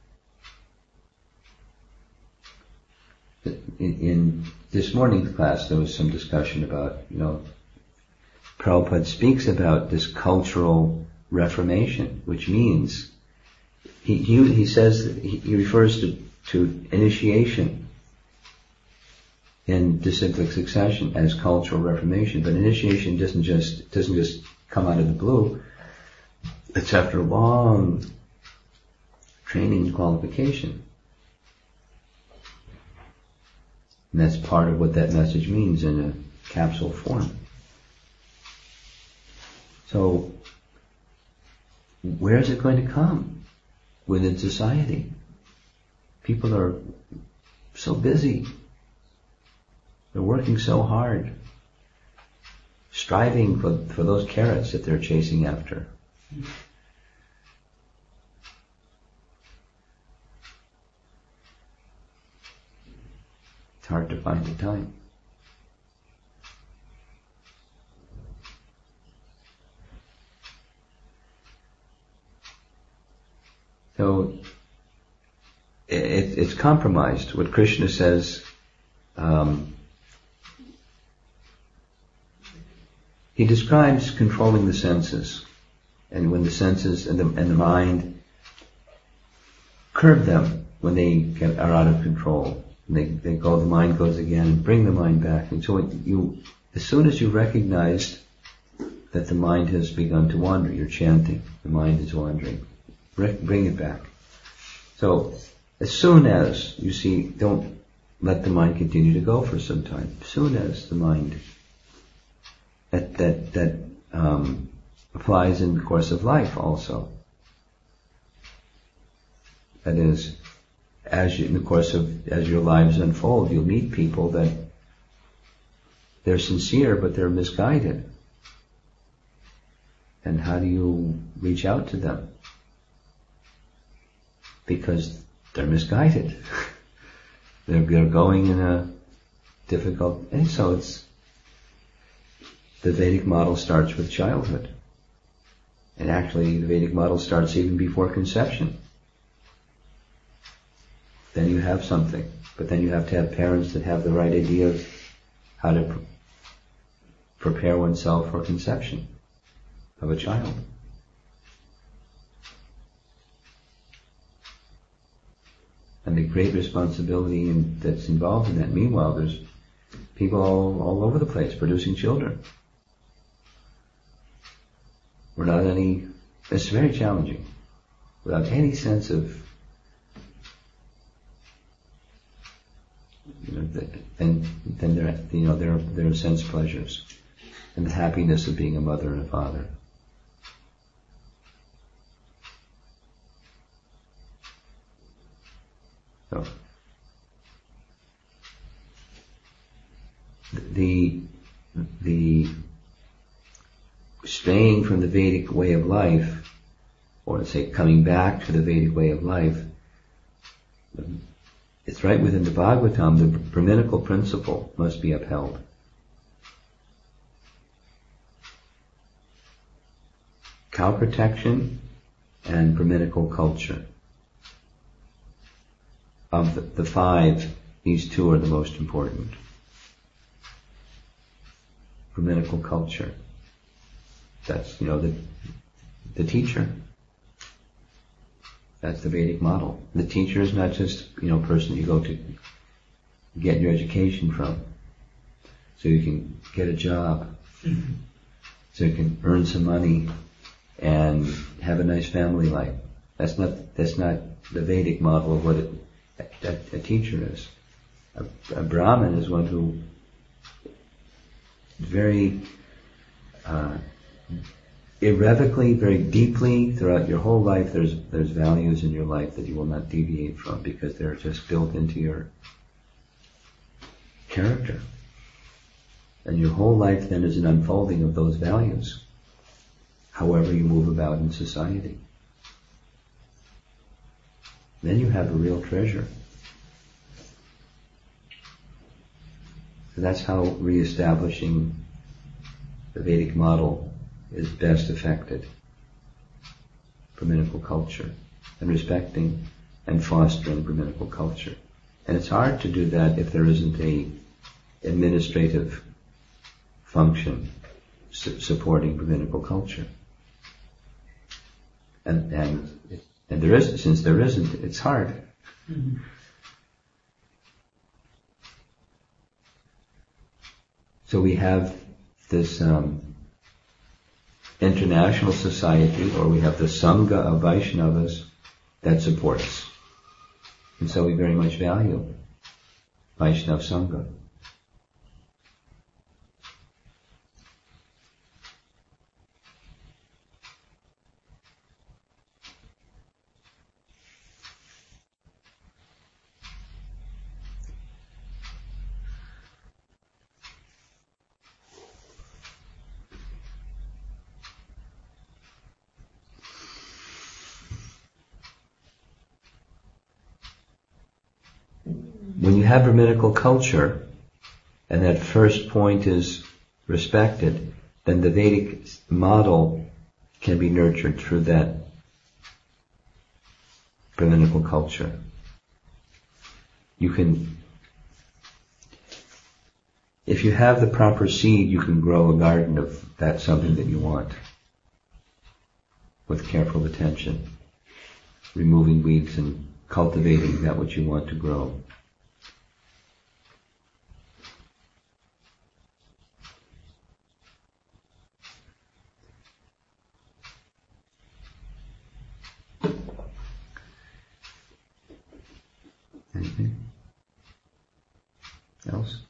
In, in this morning's class, there was some discussion about, you know, Prabhupada speaks about this cultural reformation, which means he he, he says he, he refers to, to initiation in disciplic succession as cultural reformation, but initiation doesn't just doesn't just come out of the blue. It's after a long training and qualification. And that's part of what that message means in a capsule form. So, where is it going to come within society? People are so busy. They're working so hard, striving for, for those carrots that they're chasing after. It's hard to find the time. So it, it's compromised. What Krishna says, um, he describes controlling the senses, and when the senses and the, and the mind curb them when they get, are out of control. And they, they go, the mind goes again, and bring the mind back. And so it, you, as soon as you recognize that the mind has begun to wander, you're chanting, the mind is wandering, bring it back. So as soon as you see, don't let the mind continue to go for some time. As soon as the mind that that that um, applies in the course of life also. That is, as you, in the course of as your lives unfold, you'll meet people that they're sincere but they're misguided. And how do you reach out to them? Because they're misguided. they're, they're going in a difficult, and so it's, the Vedic model starts with childhood. And actually the Vedic model starts even before conception. Then you have something. But then you have to have parents that have the right idea of how to pr- prepare oneself for conception of a child. And the great responsibility in, that's involved in that. Meanwhile, there's people all, all over the place producing children. Without any, it's very challenging. Without any sense of, you know, then then there, you know, there are there are sense pleasures, and the happiness of being a mother and a father. So the the straying from the Vedic way of life, or let's say coming back to the Vedic way of life, it's right within the Bhagavatam, the Brahminical principle must be upheld. Cow protection and Brahminical culture. Of the, the five, these two are the most important. Brahminical culture. That's, you know, the the teacher. That's the Vedic model. The teacher is not just, you know, a person you go to get your education from, so you can get a job, mm-hmm. so you can earn some money and have a nice family life. That's not that's not the Vedic model of what it, a, a teacher is. A, a Brahmin is one who very uh, irrevocably, very deeply, throughout your whole life, there's there's values in your life that you will not deviate from because they're just built into your character. And your whole life then is an unfolding of those values, however you move about in society. Then you have a real treasure. So that's how reestablishing the Vedic model is best effected. Brahminical culture, and respecting and fostering Brahminical culture. And it's hard to do that if there isn't a administrative function su- supporting Brahminical culture. And, and, and there is, since there isn't, it's hard. Mm-hmm. So we have this um, international society, or we have the Sangha of Vaishnavas that supports. And so we very much value Vaishnava Sangha. When you have Brahminical culture, and that first point is respected, then the Vedic model can be nurtured through that Brahminical culture. You can, if you have the proper seed, you can grow a garden of that something that you want, with careful attention, removing weeds and cultivating that which you want to grow. Anything else?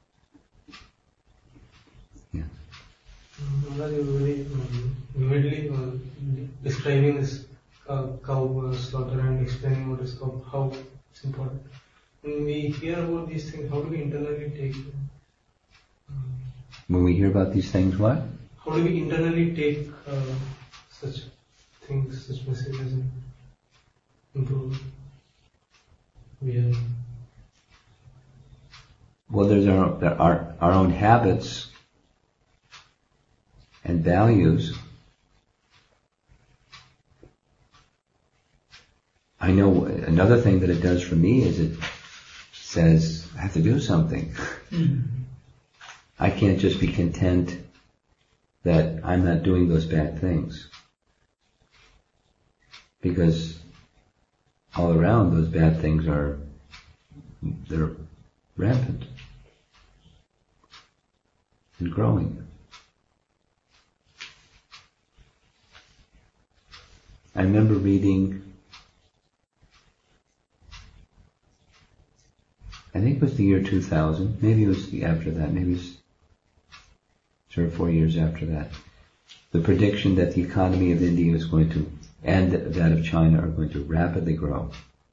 Yeah. Maharaj, you were very um, vividly uh, describing this uh, cow uh, slaughter and explaining what is cow, how it's important. When we hear about these things, how do we internally take them? Um, when we hear about these things, what? How do we internally take uh, such things, such messages, and improve? Yeah. Well, there's our, there are our own habits and values. I know another thing that it does for me is it says I have to do something. Mm-hmm. I can't just be content that I'm not doing those bad things, because all around those bad things are, they're rampant and growing. I remember reading, I think it was the year two thousand, maybe it was after that, maybe it was three or four years after that, the prediction that the economy of India is going to, and that of China, are going to rapidly grow.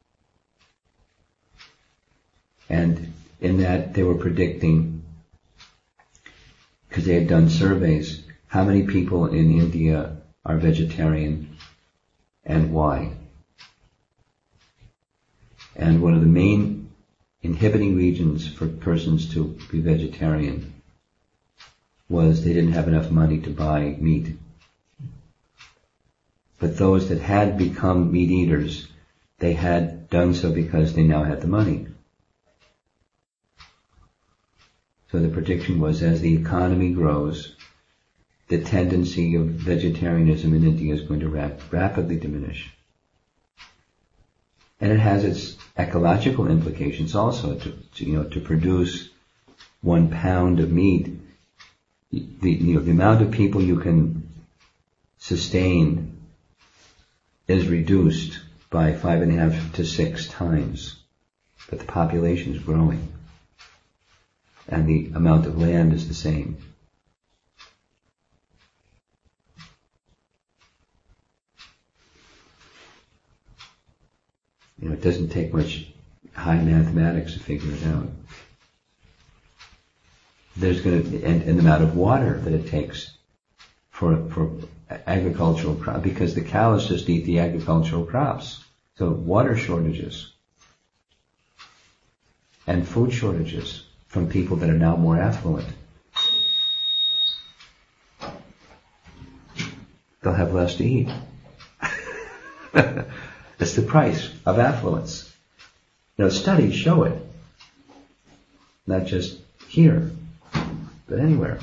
And in that they were predicting, because they had done surveys, how many people in India are vegetarian and why. And one of the main inhibiting regions for persons to be vegetarian was they didn't have enough money to buy meat. But those that had become meat eaters, they had done so because they now had the money. So the prediction was, as the economy grows, the tendency of vegetarianism in India is going to rap- rapidly diminish. And it has its ecological implications also. To, to, you know, to produce one pound of meat, the, you know, the amount of people you can sustain is reduced by five and a half to six times. But the population is growing. And the amount of land is the same. You know, it doesn't take much high mathematics to figure it out. There's going to, and, and the amount of water that it takes for for agricultural crops, because the cows just eat the agricultural crops. So water shortages and food shortages from people that are now more affluent. They'll have less to eat. It's the price of affluence. You know, studies show it. Not just here, but anywhere.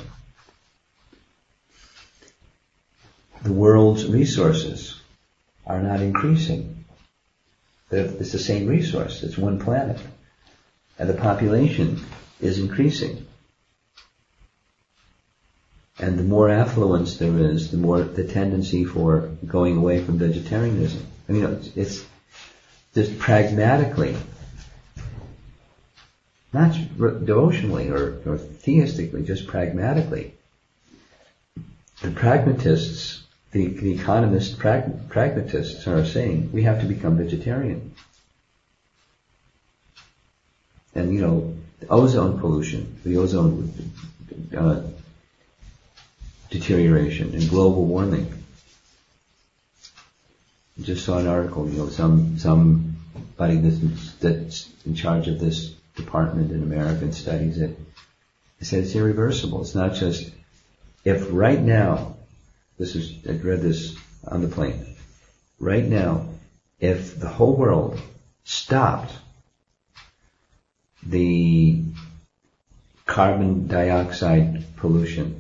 The world's resources are not increasing. It's the same resource. It's one planet. And the population is increasing. And the more affluence there is, the more the tendency for going away from vegetarianism. I mean, it's, it's just pragmatically, not devotionally or, or theistically, just pragmatically. The pragmatists, the, the economist prag, pragmatists are saying we have to become vegetarian. And, you know, the ozone pollution, the ozone uh, deterioration and global warming. I just saw an article, you know, some somebody that's, that's in charge of this department in America and studies it. They said it's irreversible. It's not just, if right now, this is, I read this on the plane, right now, if the whole world stopped the carbon dioxide pollution,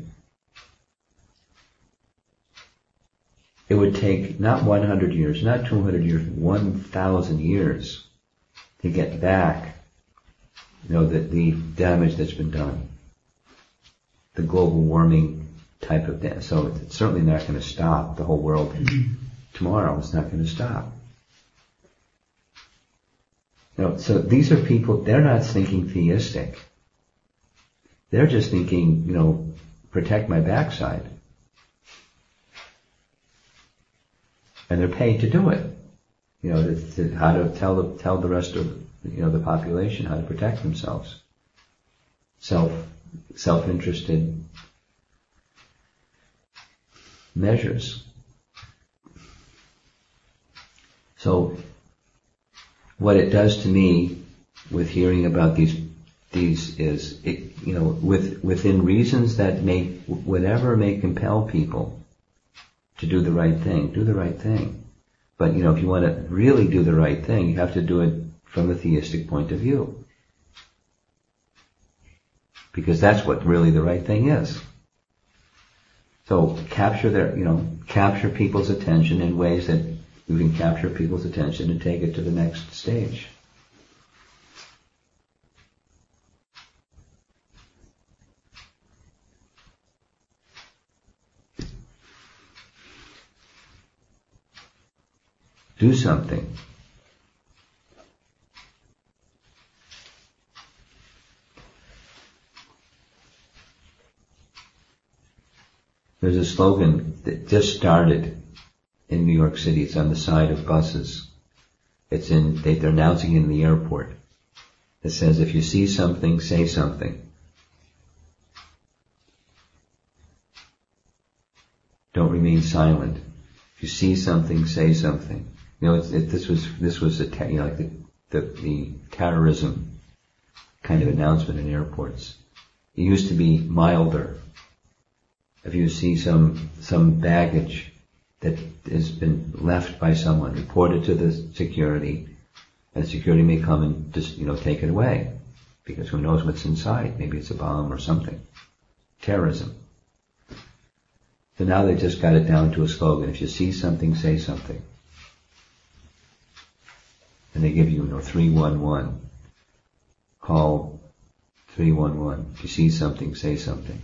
it would take not one hundred years, not two hundred years, one thousand years to get back, you know, the, the damage that's been done. The global warming type of damage. So it's certainly not going to stop the whole world tomorrow. It's not going to stop. You know, so these are people, they're not thinking theistic. They're just thinking, you know, protect my backside. And they're paid to do it. You know, to, to, how to tell the tell the rest of, you know, the population how to protect themselves. Self self-interested measures. So, what it does to me with hearing about these these is, it, you know, with within reasons that may, whatever may compel people to do the right thing, do the right thing. But, you know, if you want to really do the right thing, you have to do it from a theistic point of view. Because that's what really the right thing is. So capture their, you know, capture people's attention in ways that you can capture people's attention and take it to the next stage. Do something. There's a slogan that just started in New York City. It's on the side of buses. It's in, they, they're announcing it in the airport. It says, if you see something, say something. Don't remain silent. If you see something, say something. You know, it's, it, this was this was a te- you know, like the, the the terrorism kind of announcement in airports. It used to be milder. If you see some some baggage that has been left by someone, report it to the security, and security may come and just, you know, take it away, because who knows what's inside? Maybe it's a bomb or something. Terrorism. So now they just got it down to a slogan. If you see something, say something. And they give you, you know, three one one. Call three one one. If you see something, say something.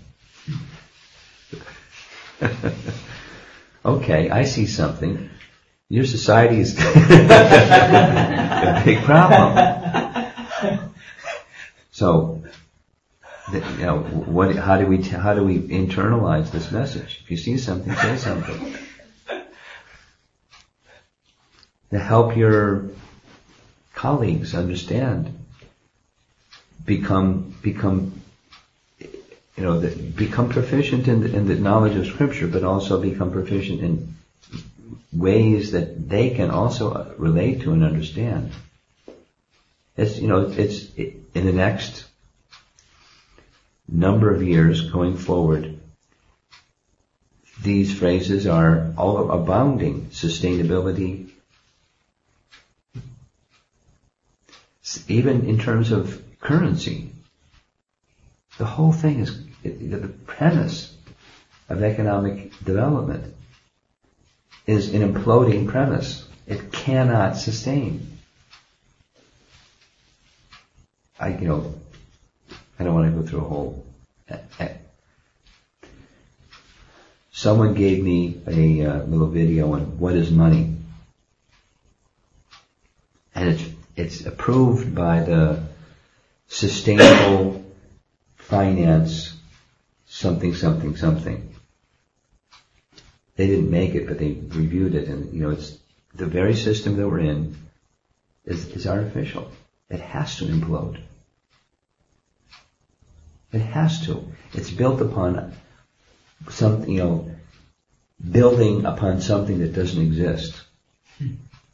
Okay, I see something. Your society is a big problem. So, you know, what? How do we? How do we internalize this message? If you see something, say something. To help your colleagues understand, become become, you know, the, become proficient in the, in the knowledge of Scripture, but also become proficient in ways that they can also relate to and understand. It's, you know, it's it, in the next number of years going forward, these phrases are all abounding. Sustainability, even in terms of currency. The whole thing is, the premise of economic development is an imploding premise. It cannot sustain. I, you know, I don't want to go through a whole... Someone gave me a uh, little video on what is money. And it's, it's approved by the Sustainable Finance something, something, something. They didn't make it, but they reviewed it, and, you know, it's the very system that we're in is, is artificial. It has to implode. It has to. It's built upon something, you know, building upon something that doesn't exist. Hmm.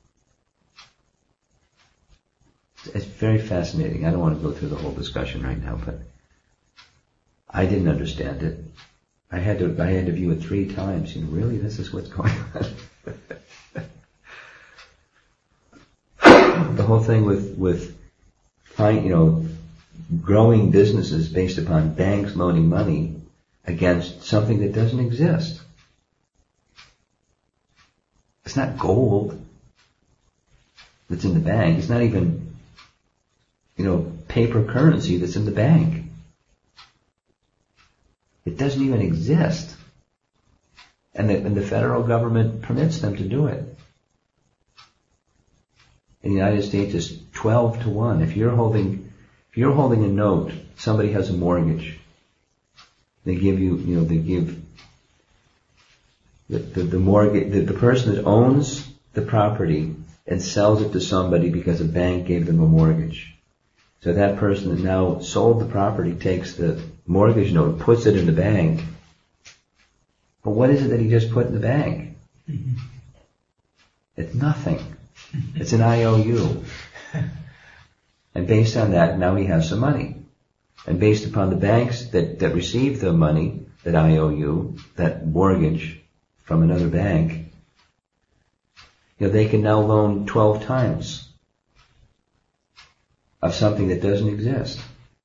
It's very fascinating. I don't want to go through the whole discussion right now, but I didn't understand it. I had to, I had to view it three times. You know, really, this is what's going on. The whole thing with, with, you know, growing businesses based upon banks loaning money against something that doesn't exist. It's not gold that's in the bank. It's not even, you know, paper currency that's in the bank. It doesn't even exist. And the, and the federal government permits them to do it. In the United States, it's twelve to one. If you're holding, if you're holding a note, somebody has a mortgage. They give you, you know, they give the, the, the mortgage, the, the person that owns the property and sells it to somebody because a bank gave them a mortgage. So that person that now sold the property takes the mortgage note, puts it in the bank. But what is it that he just put in the bank? Mm-hmm. It's nothing. It's an I O U. And based on that, now he has some money. And based upon the banks that, that received the money, that I O U, that mortgage from another bank, you know, they can now loan twelve times of something that doesn't exist.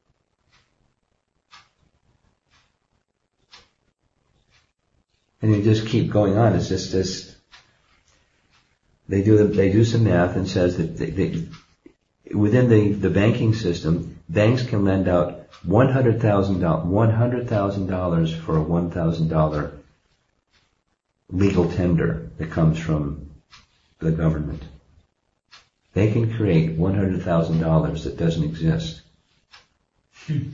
And you just keep going on. It's just this. They do they do some math and says that they, they, within the, the banking system, banks can lend out one hundred thousand dollars one hundred thousand dollars for a one thousand dollars legal tender that comes from the government. They can create one hundred thousand dollars that doesn't exist. Hmm.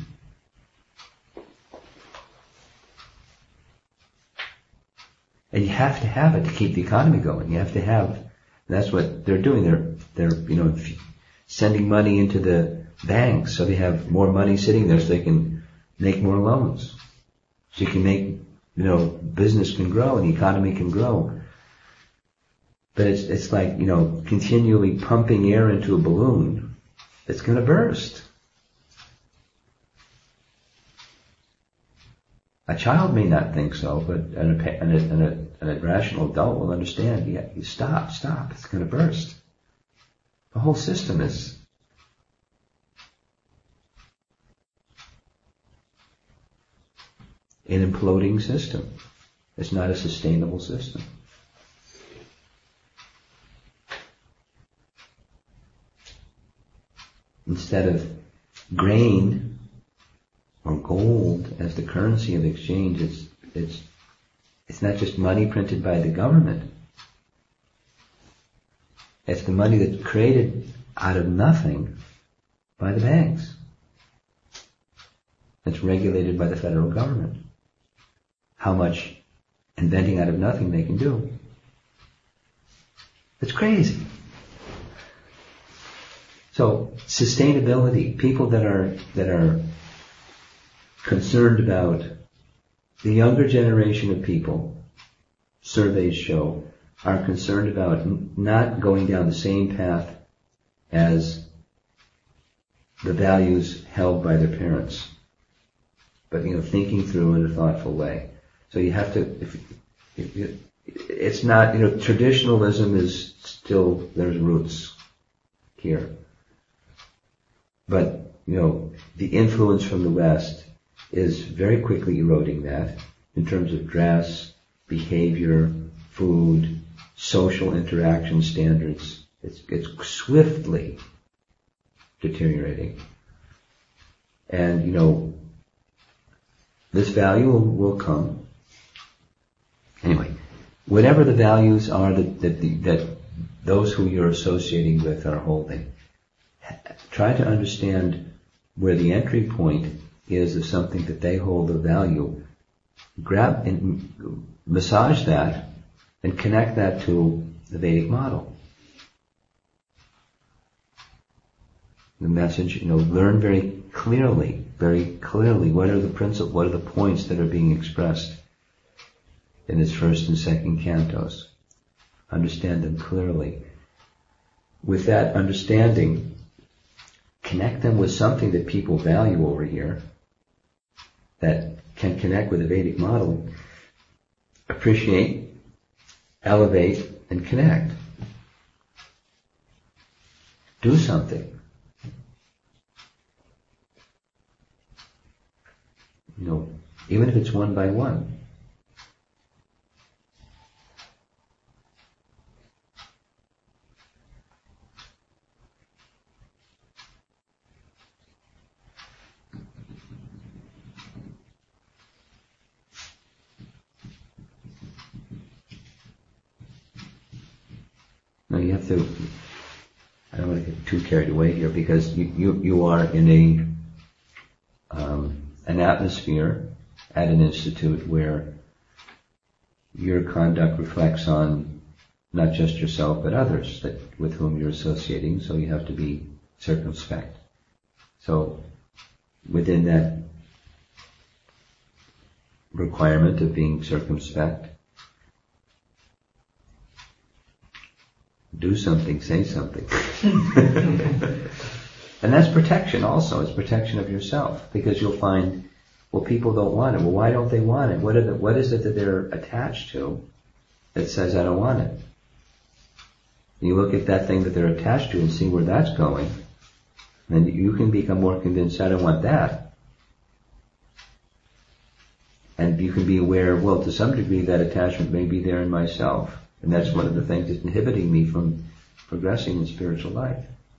And you have to have it to keep the economy going. You have to have, that's what they're doing. They're, they're, you know, sending money into the banks so they have more money sitting there so they can make more loans. So you can make, you know, business can grow and the economy can grow. But it's, it's like, you know, continually pumping air into a balloon. It's going to burst. A child may not think so, but an, an, an, an rational adult will understand, yeah, you stop, stop, it's going to burst. The whole system is an imploding system. It's not a sustainable system. Instead of grain or gold as the currency of exchange, it's it's it's not just money printed by the government. It's the money that's created out of nothing by the banks. It's regulated by the federal government. How much inventing out of nothing they can do. It's crazy. So sustainability, people that are that are concerned about the younger generation of people, surveys show, are concerned about n- not going down the same path as the values held by their parents, but you know, thinking through in a thoughtful way. So you have to. If, if you, it's not, you know, traditionalism is still, there's roots here. But, you know, the influence from the West is very quickly eroding that in terms of dress, behavior, food, social interaction standards. It's, it's swiftly deteriorating. And, you know, this value will, will come. Anyway, whatever the values are that, that, the, that those who you're associating with are holding, try to understand where the entry point is of something that they hold of value. Grab and massage that and connect that to the Vedic model. The message, you know, learn very clearly, very clearly what are the principles, what are the points that are being expressed in its first and second cantos. Understand them clearly. With that understanding, connect them with something that people value over here that can connect with the Vedic model, appreciate, elevate, and connect. Do something. You know, even if it's one by one. Now you have to, I don't want to get too carried away here because you, you, you are in a, um, an atmosphere at an institute where your conduct reflects on not just yourself but others that, with whom you're associating, so you have to be circumspect. So within that requirement of being circumspect, do something, say something. And that's protection also. It's protection of yourself, because you'll find, well, people don't want it. Well, why don't they want it? What, are the, what is it that they're attached to that says I don't want it? You look at that thing that they're attached to and see where that's going, and you can become more convinced, I don't want that. And you can be aware, well, to some degree that attachment may be there in myself. And that's one of the things that's inhibiting me from progressing in spiritual life.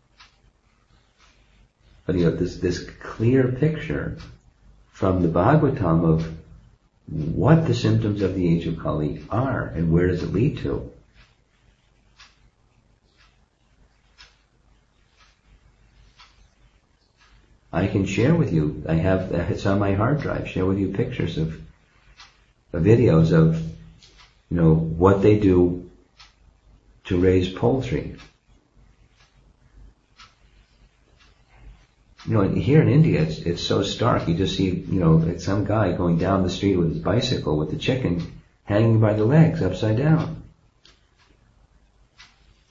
But you have this, this clear picture from the Bhagavatam of what the symptoms of the age of Kali are and where does it lead to. I can share with you, I have, it's on my hard drive, share with you pictures of, of videos of, you know, what they do to raise poultry. You know, here in India, it's, it's so stark. You just see, you know, some guy going down the street with his bicycle with the chicken hanging by the legs upside down.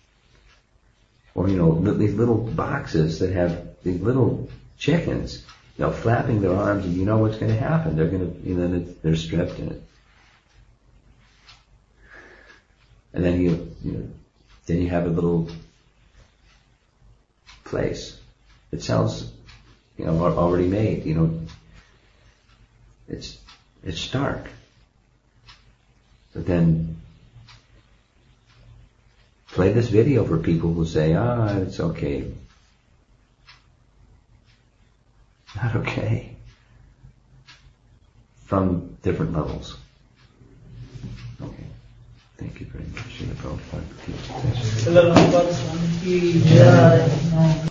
Or, you know, these little boxes that have these little chickens, you know, flapping their arms, and you know what's going to happen. They're going to, you know, they're stripped, and and then you, you know, then you have a little place. It sounds, you know, already made. You know, it's it's stark. But then play this video for people who say, ah, it's okay. Not okay. From different levels. Okay. Thank you very much. Srila Prabhupada. Srila Prabhupada Swami ki jai.